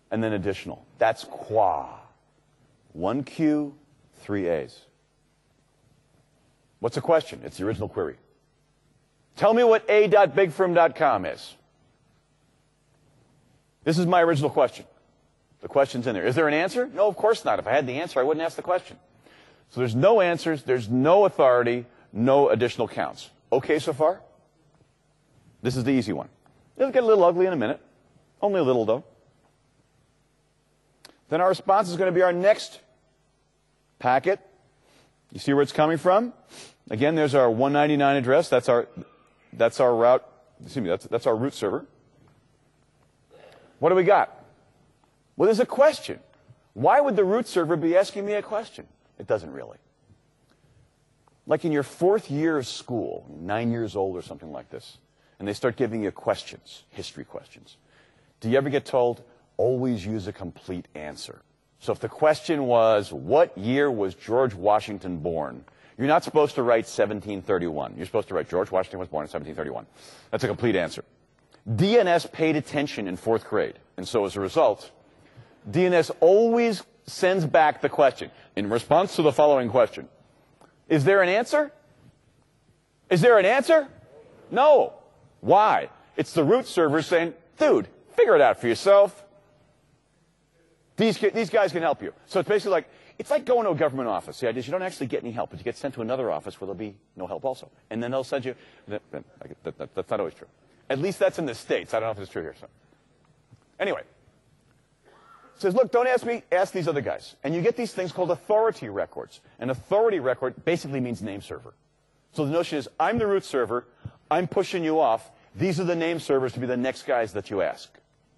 and then additional. That's qua. 1 Q, 3 A's. What's the question? It's the original query. Tell me what a.bigfrom.com is. This is my original question. The question's in there. Is there an answer? No, of course not. If I had the answer, I wouldn't ask the question. So there's no answers, there's no authority, no additional counts. Okay so far? This is the easy one. It'll get a little ugly in a minute. Only a little, though. Then our response is going to be our next packet. You see where it's coming from? Again, there's our 199 address. That's our route. Excuse me. That's our root server. What do we got? Well, there's a question. Why would the root server be asking me a question? It doesn't really. Like in your 4th year of school, 9 years old or something like this, and they start giving you questions, history questions. Do you ever get told, always use a complete answer? So if the question was, what year was George Washington born? You're not supposed to write 1731. You're supposed to write George Washington was born in 1731. That's a complete answer. DNS paid attention in 4th grade. And so as a result, DNS always sends back the question in response to the following question. Is there an answer? Is there an answer? No. Why? It's the root server saying, dude, figure it out for yourself. These guys can help you. So it's basically like, it's like going to a government office. The idea is you don't actually get any help, but you get sent to another office where there'll be no help also. And then they'll send you, that's not always true. At least that's in the States. I don't know if it's true here. So. Anyway. It says, look, don't ask me, ask these other guys. And you get these things called authority records. An authority record basically means name server. So the notion is, I'm the root server, I'm pushing you off, these are the name servers to be the next guys that you ask.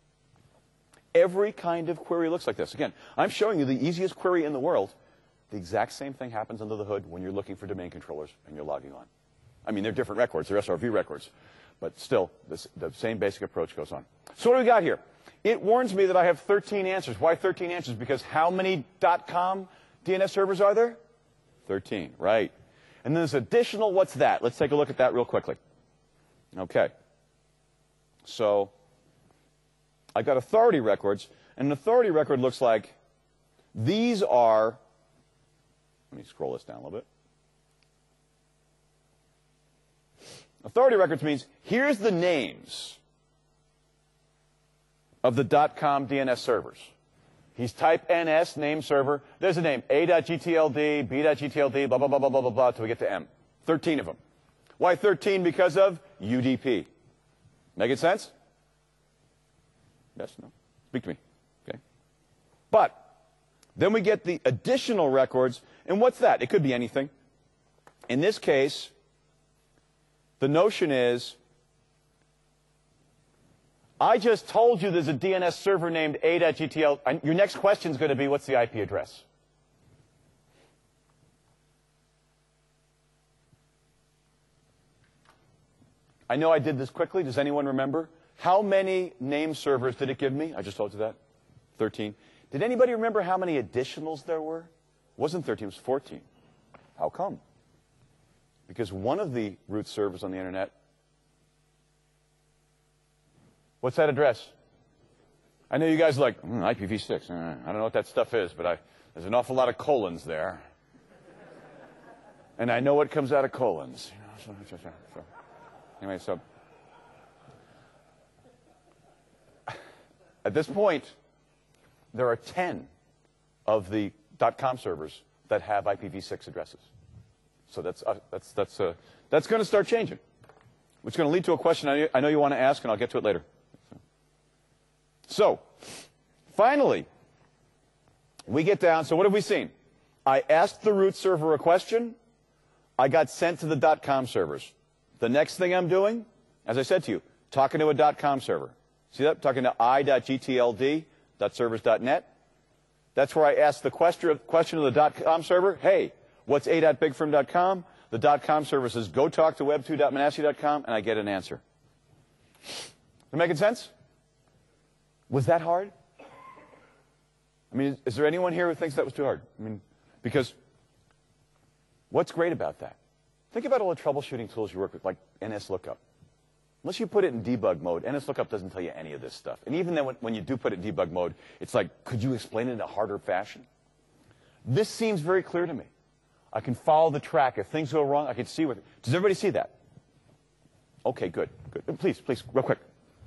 Every kind of query looks like this. Again, I'm showing you the easiest query in the world. The exact same thing happens under the hood when you're looking for domain controllers and you're logging on. I mean, they're different records, they're SRV records. But still, the same basic approach goes on. So what do we got here? It warns me that I have 13 answers. Why 13 answers? Because how many .com DNS servers are there? 13, right. And then there's additional, what's that? Let's take a look at that real quickly. Okay. So I got authority records, and an authority record looks like these are, let me scroll this down a little bit. Authority records means here's the names of the .com DNS servers. He's type NS, name server. There's a name, A.GTLD, B.GTLD, blah, blah, blah, blah, blah, blah, blah, till we get to M. 13 of them. Why 13? Because of UDP. Making sense? Yes, no? Speak to me. Okay. But then we get the additional records, and what's that? It could be anything. In this case, the notion is, I just told you there's a DNS server named A.GTL. Your next question is going to be, what's the IP address? I know I did this quickly. Does anyone remember? How many name servers did it give me? I just told you that. 13. Did anybody remember how many additionals there were? It wasn't 13, it was 14. How come? Because one of the root servers on the internet, what's that address? I know you guys are like, IPv6. I don't know what that stuff is, but there's an awful lot of colons there. And I know what comes out of colons. Anyway, so at this point, there are 10 of the .com servers that have IPv6 addresses. So that's going to start changing, which is going to lead to a question I know you want to ask, and I'll get to it later. So, finally, we get down. So what have we seen? I asked the root server a question. I got sent to the .com servers. The next thing I'm doing, as I said to you, talking to a .com server. See that? Talking to i.gtld.servers.net. That's where I ask the question of the .com server. Hey, what's a.bigfrom.com? The .com server says, go talk to web2.menassie.com, and I get an answer. Is that making sense? Was that hard? I mean, is there anyone here who thinks that was too hard? I mean, because what's great about that? Think about all the troubleshooting tools you work with, like NSLookup. Unless you put it in debug mode, NSLOOKUP doesn't tell you any of this stuff. And even then, when you do put it in debug mode, it's like, could you explain it in a harder fashion? This seems very clear to me. I can follow the track. If things go wrong, I can see what. Does everybody see that? Okay, good. Please, real quick.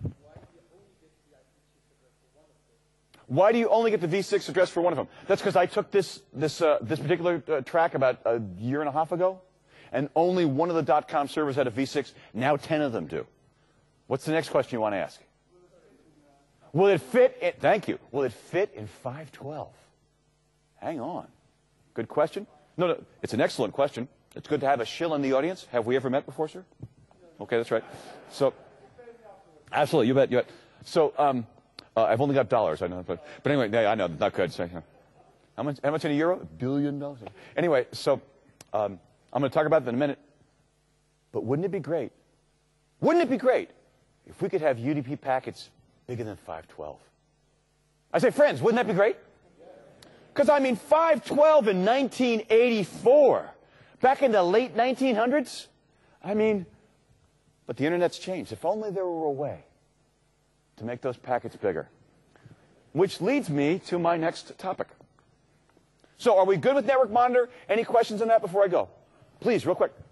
Why do you only get the v6 address for one of them? That's because I took this particular track about a year and a half ago, and only one of the .com servers had a v6. Now 10 of them do. What's the next question you want to ask? Will it fit in, thank you. Will it fit in 512? Hang on. Good question. No, it's an excellent question. It's good to have a shill in the audience. Have we ever met before, sir? Okay, that's right. So, absolutely, you bet. So, I've only got dollars, I know, but anyway, yeah, I know, not good. So, yeah. How much in a euro? $1 billion. Anyway, so I'm going to talk about that in a minute. But wouldn't it be great? Wouldn't it be great if we could have UDP packets bigger than 512? I say, friends, wouldn't that be great? Because, I mean, 512 in 1984, back in the late 1900s, I mean, but the Internet's changed. If only there were a way to make those packets bigger. Which leads me to my next topic. So are we good with Network Monitor? Any questions on that before I go? Please, real quick.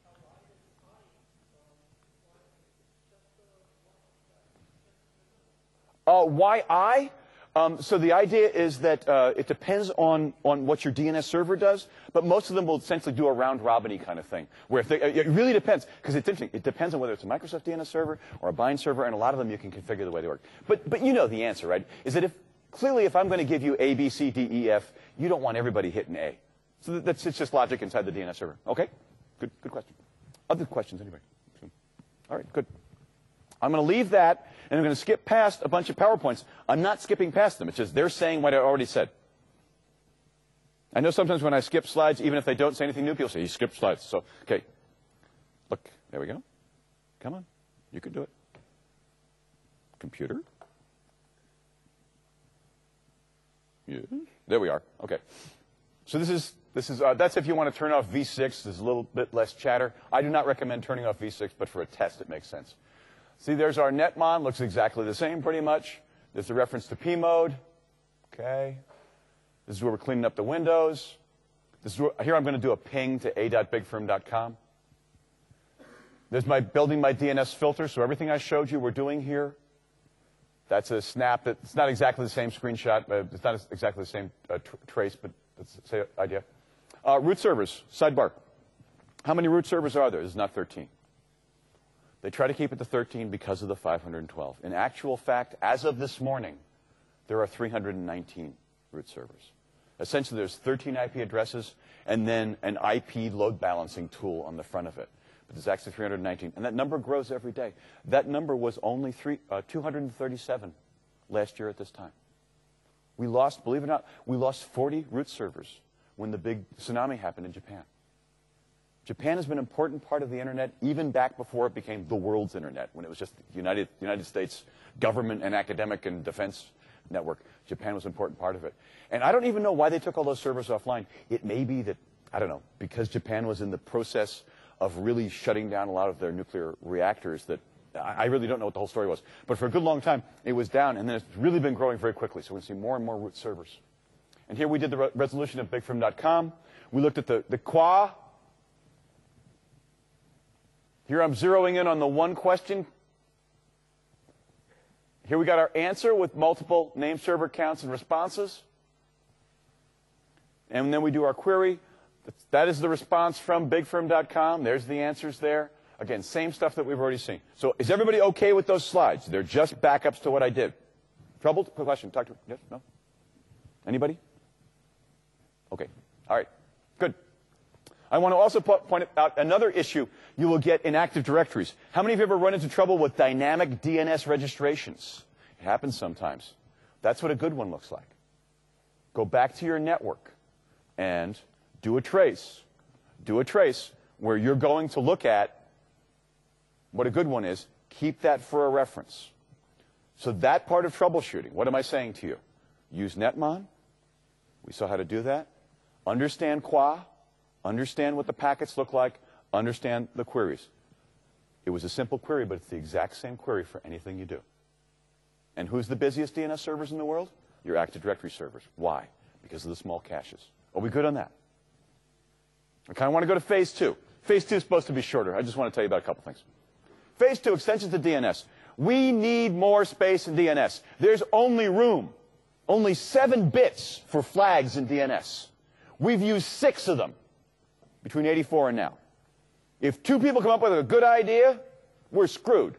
Why I? So the idea is that it depends on what your DNS server does, but most of them will essentially do a round-robin-y kind of thing, where if it really depends, because it's interesting. It depends on whether it's a Microsoft DNS server or a bind server, and a lot of them you can configure the way they work. But you know the answer, right? Is that clearly if I'm going to give you A, B, C, D, E, F, you don't want everybody hitting A. So it's just logic inside the DNS server. Okay? Good question. Other questions, anybody? All right, good. I'm going to leave that, and I'm going to skip past a bunch of PowerPoints. I'm not skipping past them. It's just they're saying what I already said. I know sometimes when I skip slides, even if they don't say anything new, people say, you skipped slides. So, okay. Look, there we go. Come on. You can do it. Computer. Yes. There we are. Okay. So that's if you want to turn off V6. There's a little bit less chatter. I do not recommend turning off V6, but for a test, it makes sense. See, there's our netmon. Looks exactly the same, pretty much. There's a reference to P-mode. Okay. This is where we're cleaning up the windows. Here I'm going to do a ping to a.bigfirm.com. There's building my DNS filter. So everything I showed you we're doing here, that's a snap. It's not exactly the same screenshot. It's not exactly the same trace, but that's the same idea. Root servers, sidebar. How many root servers are there? There's not 13. They try to keep it to 13 because of the 512. In actual fact, as of this morning, there are 319 root servers. Essentially, there's 13 IP addresses and then an IP load balancing tool on the front of it. But there's actually 319. And that number grows every day. That number was only 237 last year at this time. We lost, believe it or not, we lost 40 root servers when the big tsunami happened in Japan. Japan has been an important part of the Internet even back before it became the world's Internet, when it was just the United States government and academic and defense network. Japan was an important part of it. And I don't even know why they took all those servers offline. It may be that, I don't know, because Japan was in the process of really shutting down a lot of their nuclear reactors that I really don't know what the whole story was. But for a good long time, it was down, and then it's really been growing very quickly. So we're going to see more and more root servers. And here we did the resolution of bigfirm.com. We looked at the QA. Here I'm zeroing in on the one question. Here we got our answer with multiple name server counts and responses. And then we do our query. That is the response from bigfirm.com. There's the answers there. Again, same stuff that we've already seen. So is everybody okay with those slides? They're just backups to what I did. Troubled? Quick question. Talk to me. Yes? No? Anybody? Okay. All right. Good. I want to also point out another issue you will get in Active Directories. How many of you ever run into trouble with dynamic DNS registrations? It happens sometimes. That's what a good one looks like. Go back to your network and do a trace. Do a trace where you're going to look at what a good one is. Keep that for a reference. So that part of troubleshooting, what am I saying to you? Use netmon. We saw how to do that. Understand QA. Understand what the packets look like. Understand the queries. It was a simple query, but it's the exact same query for anything you do. And who's the busiest DNS servers in the world? Your Active Directory servers. Why? Because of the small caches. Are we good on that? I kind of want to go to phase 2. Phase 2 is supposed to be shorter. I just want to tell you about a couple things. Phase 2, extensions to DNS. We need more space in DNS. There's only room, only 7 bits for flags in DNS. We've used 6 of them between 84 and now. If 2 people come up with a good idea, we're screwed.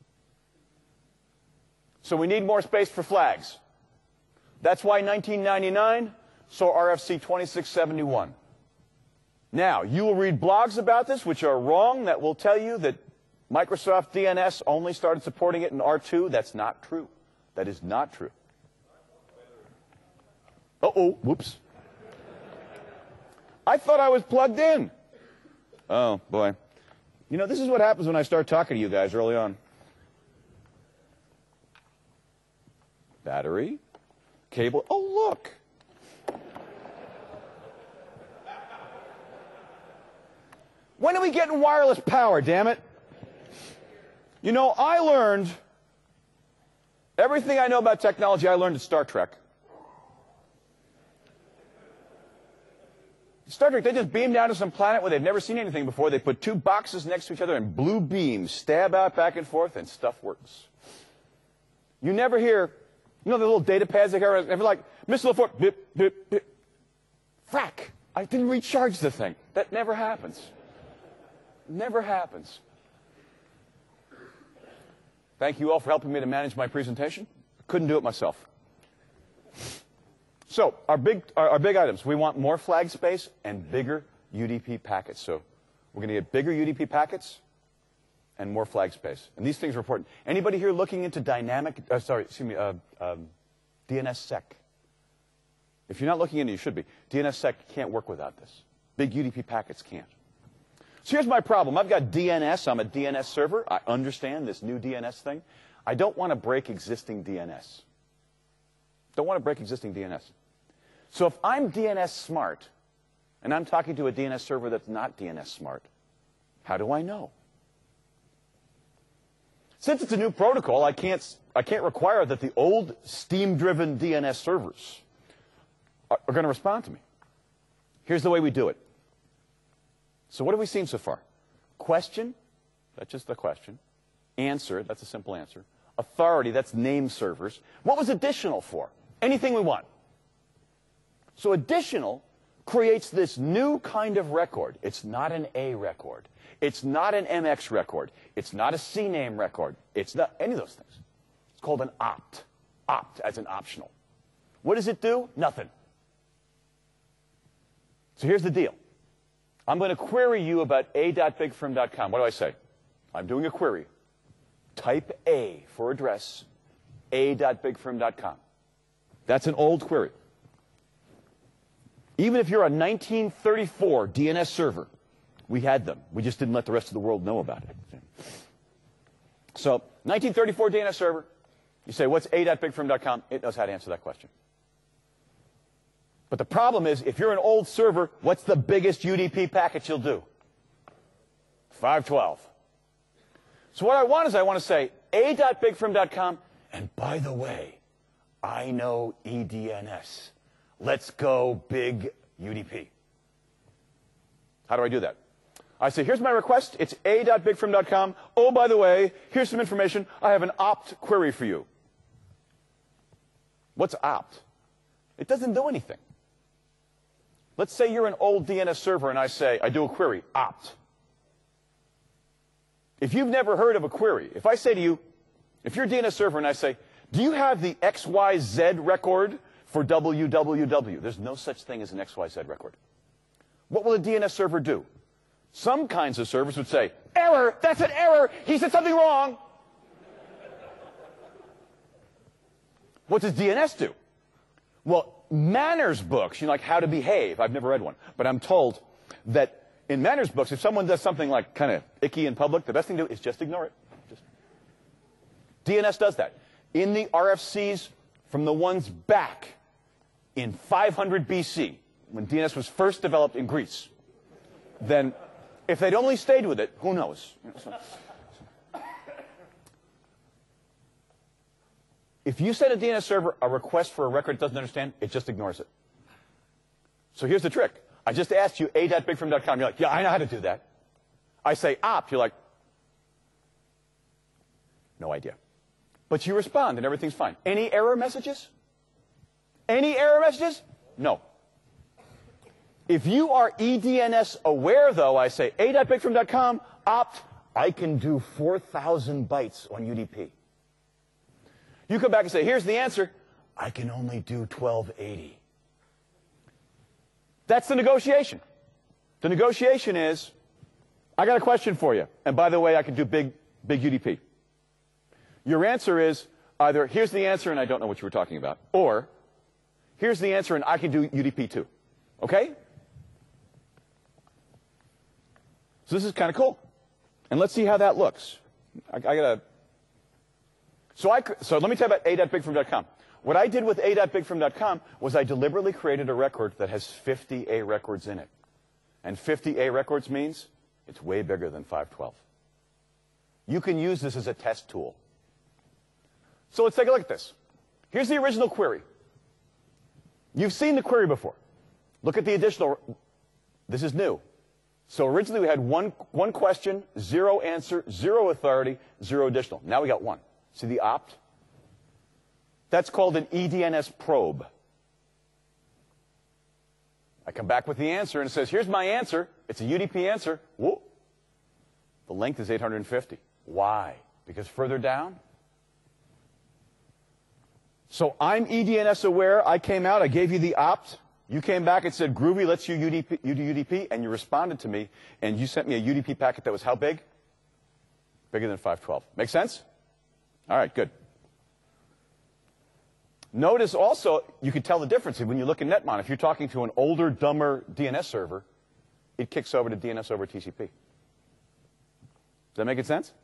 So we need more space for flags. That's why 1999 saw RFC 2671. Now, you will read blogs about this, which are wrong, that will tell you that Microsoft DNS only started supporting it in R2. That's not true. That is not true. Uh-oh, whoops. I thought I was plugged in. Oh, boy. You know, this is what happens when I start talking to you guys early on. Battery, cable. Oh, look. When are we getting wireless power, damn it? You know, I learned everything I know about technology, I learned at Star Trek. Star Trek, they just beam down to some planet where they've never seen anything before. They put 2 boxes next to each other and blue beams stab out back and forth, and stuff works. You never hear, you know, the little data pads they carry, never like, Mr. LaForge, bip, bip, bip. Frack, I didn't recharge the thing. That never happens. Never happens. Thank you all for helping me to manage my presentation. Couldn't do it myself. So, our big items. We want more flag space and bigger UDP packets. So, we're going to get bigger UDP packets and more flag space. And these things are important. Anybody here looking into DNSSEC? If you're not looking into it, you should be. DNSSEC can't work without this. Big UDP packets can't. So here's my problem. I've got DNS. I'm a DNS server. I understand this new DNS thing. I don't want to break existing DNS. Don't want to break existing DNS. So if I'm DNS smart, and I'm talking to a DNS server that's not DNS smart, how do I know? Since it's a new protocol, I can't require that the old steam-driven DNS servers are going to respond to me. Here's the way we do it. So what have we seen so far? Question, that's just the question. Answer, that's a simple answer. Authority, that's name servers. What was additional for? Anything we want. So additional creates this new kind of record. It's not an A record. It's not an MX record. It's not a CNAME record. It's not any of those things. It's called an opt. Opt as an optional. What does it do? Nothing. So here's the deal. I'm going to query you about a.bigfirm.com. What do I say? I'm doing a query. Type A for address, a.bigfirm.com. That's an old query. Even if you're a 1934 DNS server, we had them. We just didn't let the rest of the world know about it. So, 1934 DNS server, you say, what's a.bigfirm.com? It knows how to answer that question. But the problem is, if you're an old server, what's the biggest UDP packet you'll do? 512. So what I want to say, a.bigfirm.com, and by the way, I know eDNS. Let's go big UDP. How do I do that? I say, here's my request. It's a.bigfirm.com. Oh, by the way, here's some information. I have an opt query for you. What's opt? It doesn't do anything. Let's say you're an old DNS server and I say, I do a query, opt. If you've never heard of a query, if I say to you, if you're a DNS server and I say, do you have the XYZ record for www? There's no such thing as an XYZ record. What will a DNS server do? Some kinds of servers would say, error, that's an error, he said something wrong. What does DNS do? Well, manners books, you know, like How to Behave. I've never read one. But I'm told that in manners books, if someone does something like kind of icky in public, the best thing to do is just ignore it. DNS does that. In the RFCs from the ones back in 500 BC, when DNS was first developed in Greece, then if they'd only stayed with it, who knows? If you send a DNS server a request for a record it doesn't understand, it just ignores it. So here's the trick. I just asked you a.bigfrom.com. You're like, yeah, I know how to do that. I say opt. You're like, no idea. But you respond and everything's fine. Any error messages? Any error messages? No. If you are eDNS aware, though, I say a.bigfrom.com, opt, I can do 4,000 bytes on UDP. You come back and say, here's the answer. I can only do 1280. That's the negotiation. The negotiation is, I got a question for you. And by the way, I can do big UDP. Your answer is either, here's the answer and I don't know what you were talking about, or here's the answer and I can do UDP too. Okay? So this is kind of cool. And let's see how that looks. So let me tell you about a.bigfrom.com. What I did with a.bigfrom.com was I deliberately created a record that has 50 A records in it. And 50 A records means it's way bigger than 512. You can use this as a test tool. So let's take a look at this. Here's the original query. You've seen the query before. Look at the additional. This is new. So originally we had one question, 0 answer, 0 authority, 0 additional. Now we got 1. See the opt? That's called an eDNS probe. I come back with the answer and it says, here's my answer. It's a UDP answer. Whoa. The length is 850. Why? Because further down? So I'm eDNS aware. I came out. I gave you the opt. You came back and said, Groovy lets you do UDP, and you responded to me, and you sent me a UDP packet that was how big? Bigger than 512. Make sense? All right, good. Notice also, you can tell the difference when you look at Netmon. If you're talking to an older, dumber DNS server, it kicks over to DNS over TCP. Does that make sense?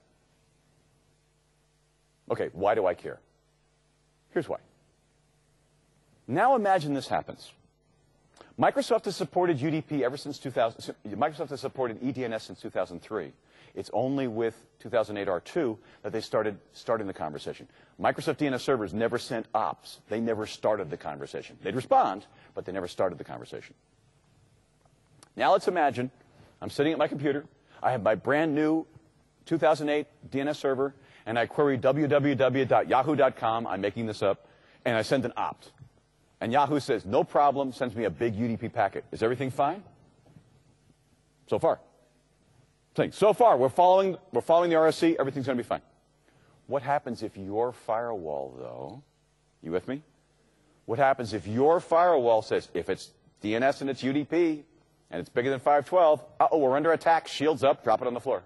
Okay, why do I care? Here's why. Now imagine this happens. Microsoft has supported UDP ever since 2000. Microsoft has supported eDNS since 2003. It's only with 2008 R2 that they started the conversation. Microsoft DNS servers never sent ops. They never started the conversation. They'd respond, but they never started the conversation. Now let's imagine I'm sitting at my computer. I have my brand new 2008 DNS server, and I query www.yahoo.com. I'm making this up, and I send an opt. And Yahoo says, no problem, sends me a big UDP packet. Is everything fine? So far. So far, we're following the RSC, everything's going to be fine. What happens if your firewall, though, you with me? What happens if your firewall says, if it's DNS and it's UDP, and it's bigger than 512, uh-oh, we're under attack, shields up, drop it on the floor.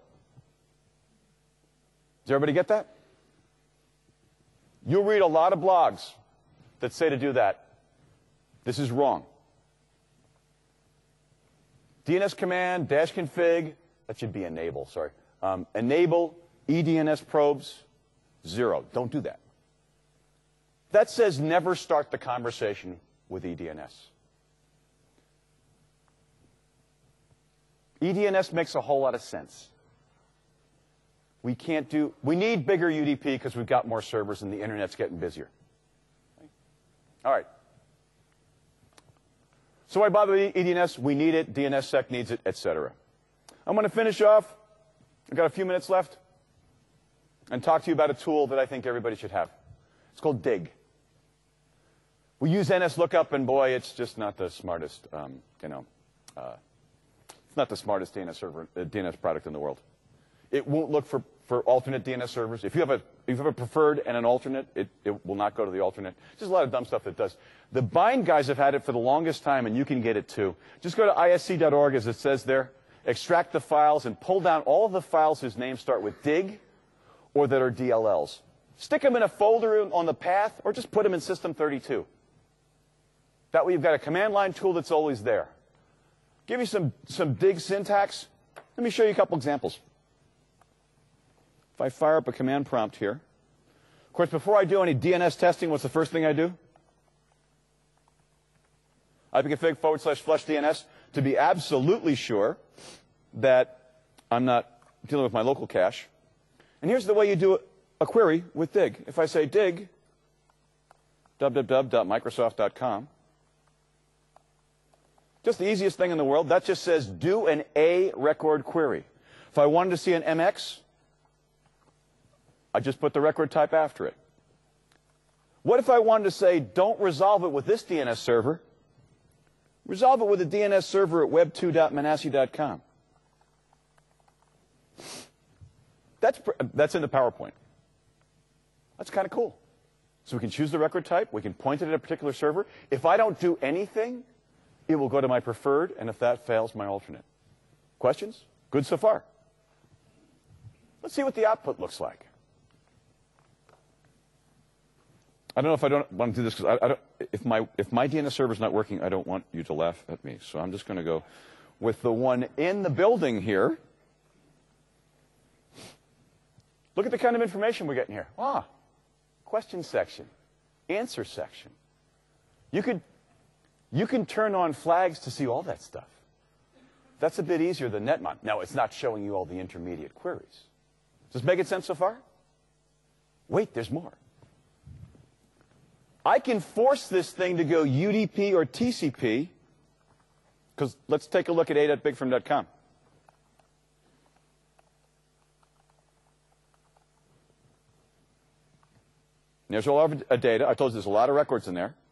Does everybody get that? You'll read a lot of blogs that say to do that. This is wrong. DNS command, -config, that should be enable, sorry. Enable eDNS probes, 0. Don't do that. That says never start the conversation with eDNS. eDNS makes a whole lot of sense. We need bigger UDP because we've got more servers and the internet's getting busier. Okay. All right. So why bother with eDNS? We need it, DNSSEC needs it, etc. I'm going to finish off. I've got a few minutes left and talk to you about a tool that I think everybody should have. It's called Dig. We use NSLOOKUP, and boy, it's just not the smartest, it's not the smartest DNS product in the world. It won't look for alternate DNS servers. If you have a preferred and an alternate, it will not go to the alternate. Just a lot of dumb stuff it does. The Bind guys have had it for the longest time, and you can get it too. Just go to isc.org, as it says there, extract the files, and pull down all of the files whose names start with dig or that are DLLs. Stick them in a folder on the path, or just put them in System32. That way you've got a command line tool that's always there. Give you some dig syntax. Let me show you a couple examples. If I fire up a command prompt here, of course, before I do any DNS testing, what's the first thing I do? ipconfig /flush DNS to be absolutely sure that I'm not dealing with my local cache. And here's the way you do a query with dig. If I say dig www.microsoft.com. Just the easiest thing in the world. That just says do an A record query. If I wanted to see an MX, I just put the record type after it. What if I wanted to say don't resolve it with this DNS server, resolve it with a DNS server at web2.manasseh.com? That's in the PowerPoint. That's kind of cool. So we can choose the record type. We can point it at a particular server. If I don't do anything, it will go to my preferred, and if that fails, my alternate. Questions? Good so far. Let's see what the output looks like. I don't know if I don't want to do this because if my DNS server is not working, I don't want you to laugh at me. So I'm just going to go with the one in the building here. Look at the kind of information we're getting here. Ah, question section, answer section. You can turn on flags to see all that stuff. That's a bit easier than Netmon. Now, it's not showing you all the intermediate queries. Does this make sense so far? Wait, there's more. I can force this thing to go UDP or TCP, because let's take a look at a.bigfrom.com. There's all of our data. I told you there's a lot of records in there.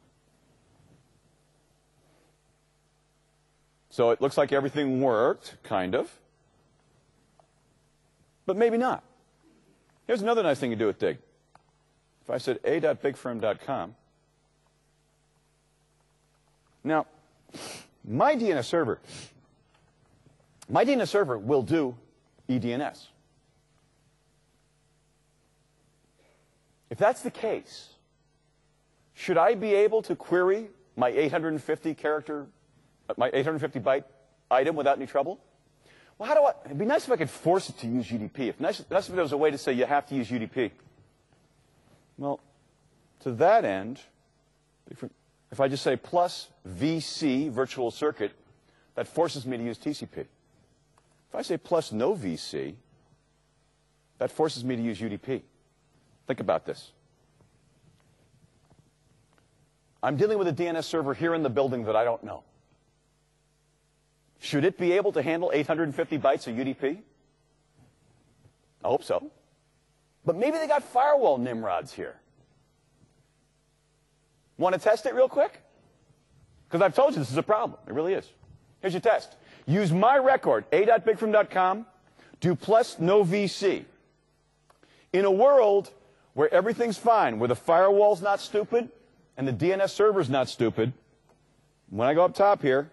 So it looks like everything worked, kind of. But maybe not. Here's another nice thing to do with Dig. If I said a.bigfrom.com, now, my DNS server will do eDNS. If that's the case, should I be able to query my 850 byte item without any trouble? Well, it'd be nice if I could force it to use UDP. Nice if there was a way to say you have to use UDP. Well, to that end, if I just say plus VC, virtual circuit, that forces me to use TCP. If I say plus no VC, that forces me to use UDP. Think about this. I'm dealing with a DNS server here in the building that I don't know. Should it be able to handle 850 bytes of UDP? I hope so. But maybe they got firewall nimrods here. Want to test it real quick? Because I've told you this is a problem. It really is. Here's your test. Use my record, a.bigfrom.com, do plus no VC. In a world where everything's fine, where the firewall's not stupid and the DNS server's not stupid, when I go up top here,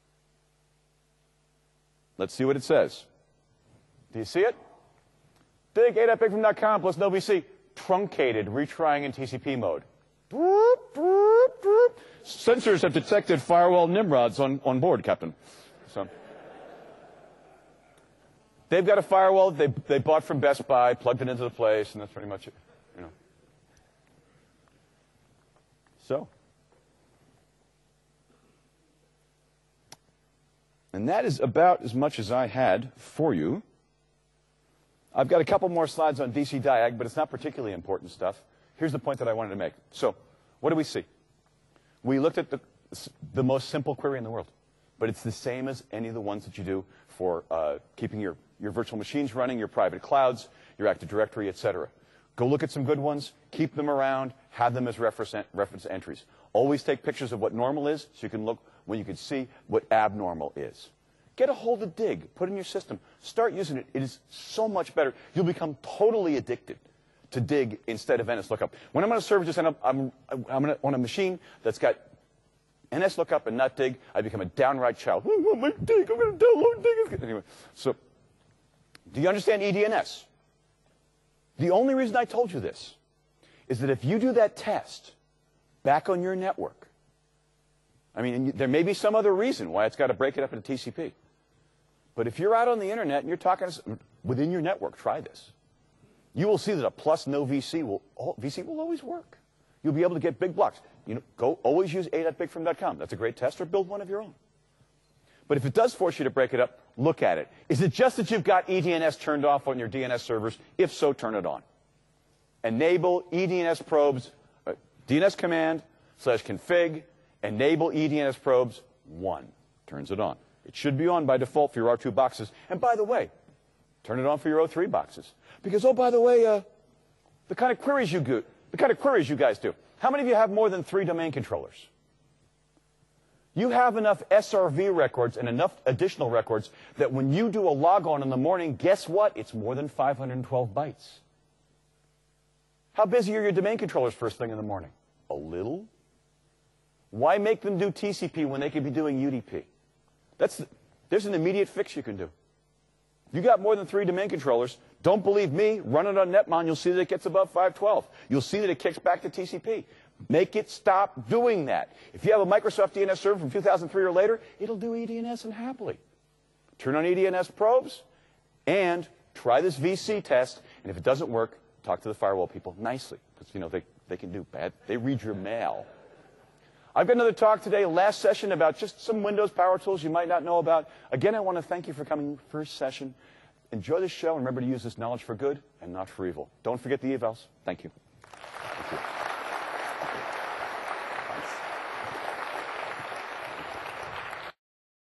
let's see what it says. Do you see it? Dig a.bigfrom.com plus no VC, truncated, retrying in TCP mode. Boop, boop, boop. Sensors have detected firewall nimrods on board, Captain. So they've got a firewall they bought from Best Buy, plugged it into the place, and that's pretty much it. You know. So, and that is about as much as I had for you. I've got a couple more slides on DC Diag, but it's not particularly important stuff. Here's the point that I wanted to make. So, what do we see? We looked at the most simple query in the world, but it's the same as any of the ones that you do for keeping your virtual machines running, your private clouds, your Active Directory, etc. Go look at some good ones, keep them around, have them as reference entries. Always take pictures of what normal is so you can look when you can see what abnormal is. Get a hold of Dig, put it in your system, start using it. It is so much better. You'll become totally addicted to Dig instead of NSLookup. When I'm on a server, I'm on a machine that's got NSLookup and not Dig, I become a downright child. Oh, I want my Dig, I'm going to download Dig. Anyway, so do you understand eDNS? The only reason I told you this is that if you do that test back on your network, I mean, there may be some other reason why it's got to break it up into TCP. But if you're out on the internet and you're talking within your network, try this. You will see that a plus no VC will always work. You'll be able to get big blocks. Always use a.bigfrom.com. That's a great test, or build one of your own. But if it does force you to break it up, look at it. Is it just that you've got eDNS turned off on your DNS servers? If so, turn it on. Enable eDNS probes, DNS command /config enable eDNS probes 1. Turns it on. It should be on by default for your R2 boxes. And by the way, turn it on for your O3 boxes. Because, oh, by the way, the kind of queries you guys do. How many of you have more than 3 domain controllers? You have enough SRV records and enough additional records that when you do a logon in the morning, guess what? It's more than 512 bytes. How busy are your domain controllers first thing in the morning? A little. Why make them do TCP when they could be doing UDP? There's an immediate fix you can do. If you got more than 3 domain controllers, don't believe me, run it on Netmon, you'll see that it gets above 512. You'll see that it kicks back to TCP. Make it stop doing that. If you have a Microsoft DNS server from 2003 or later, it'll do eDNS and happily. Turn on eDNS probes and try this VC test, and if it doesn't work, talk to the firewall people nicely, because they can do bad. They read your mail. I've got another talk today, last session, about just some Windows power tools you might not know about. Again, I want to thank you for coming first session. Enjoy the show, and remember to use this knowledge for good and not for evil. Don't forget the evals. Thank you.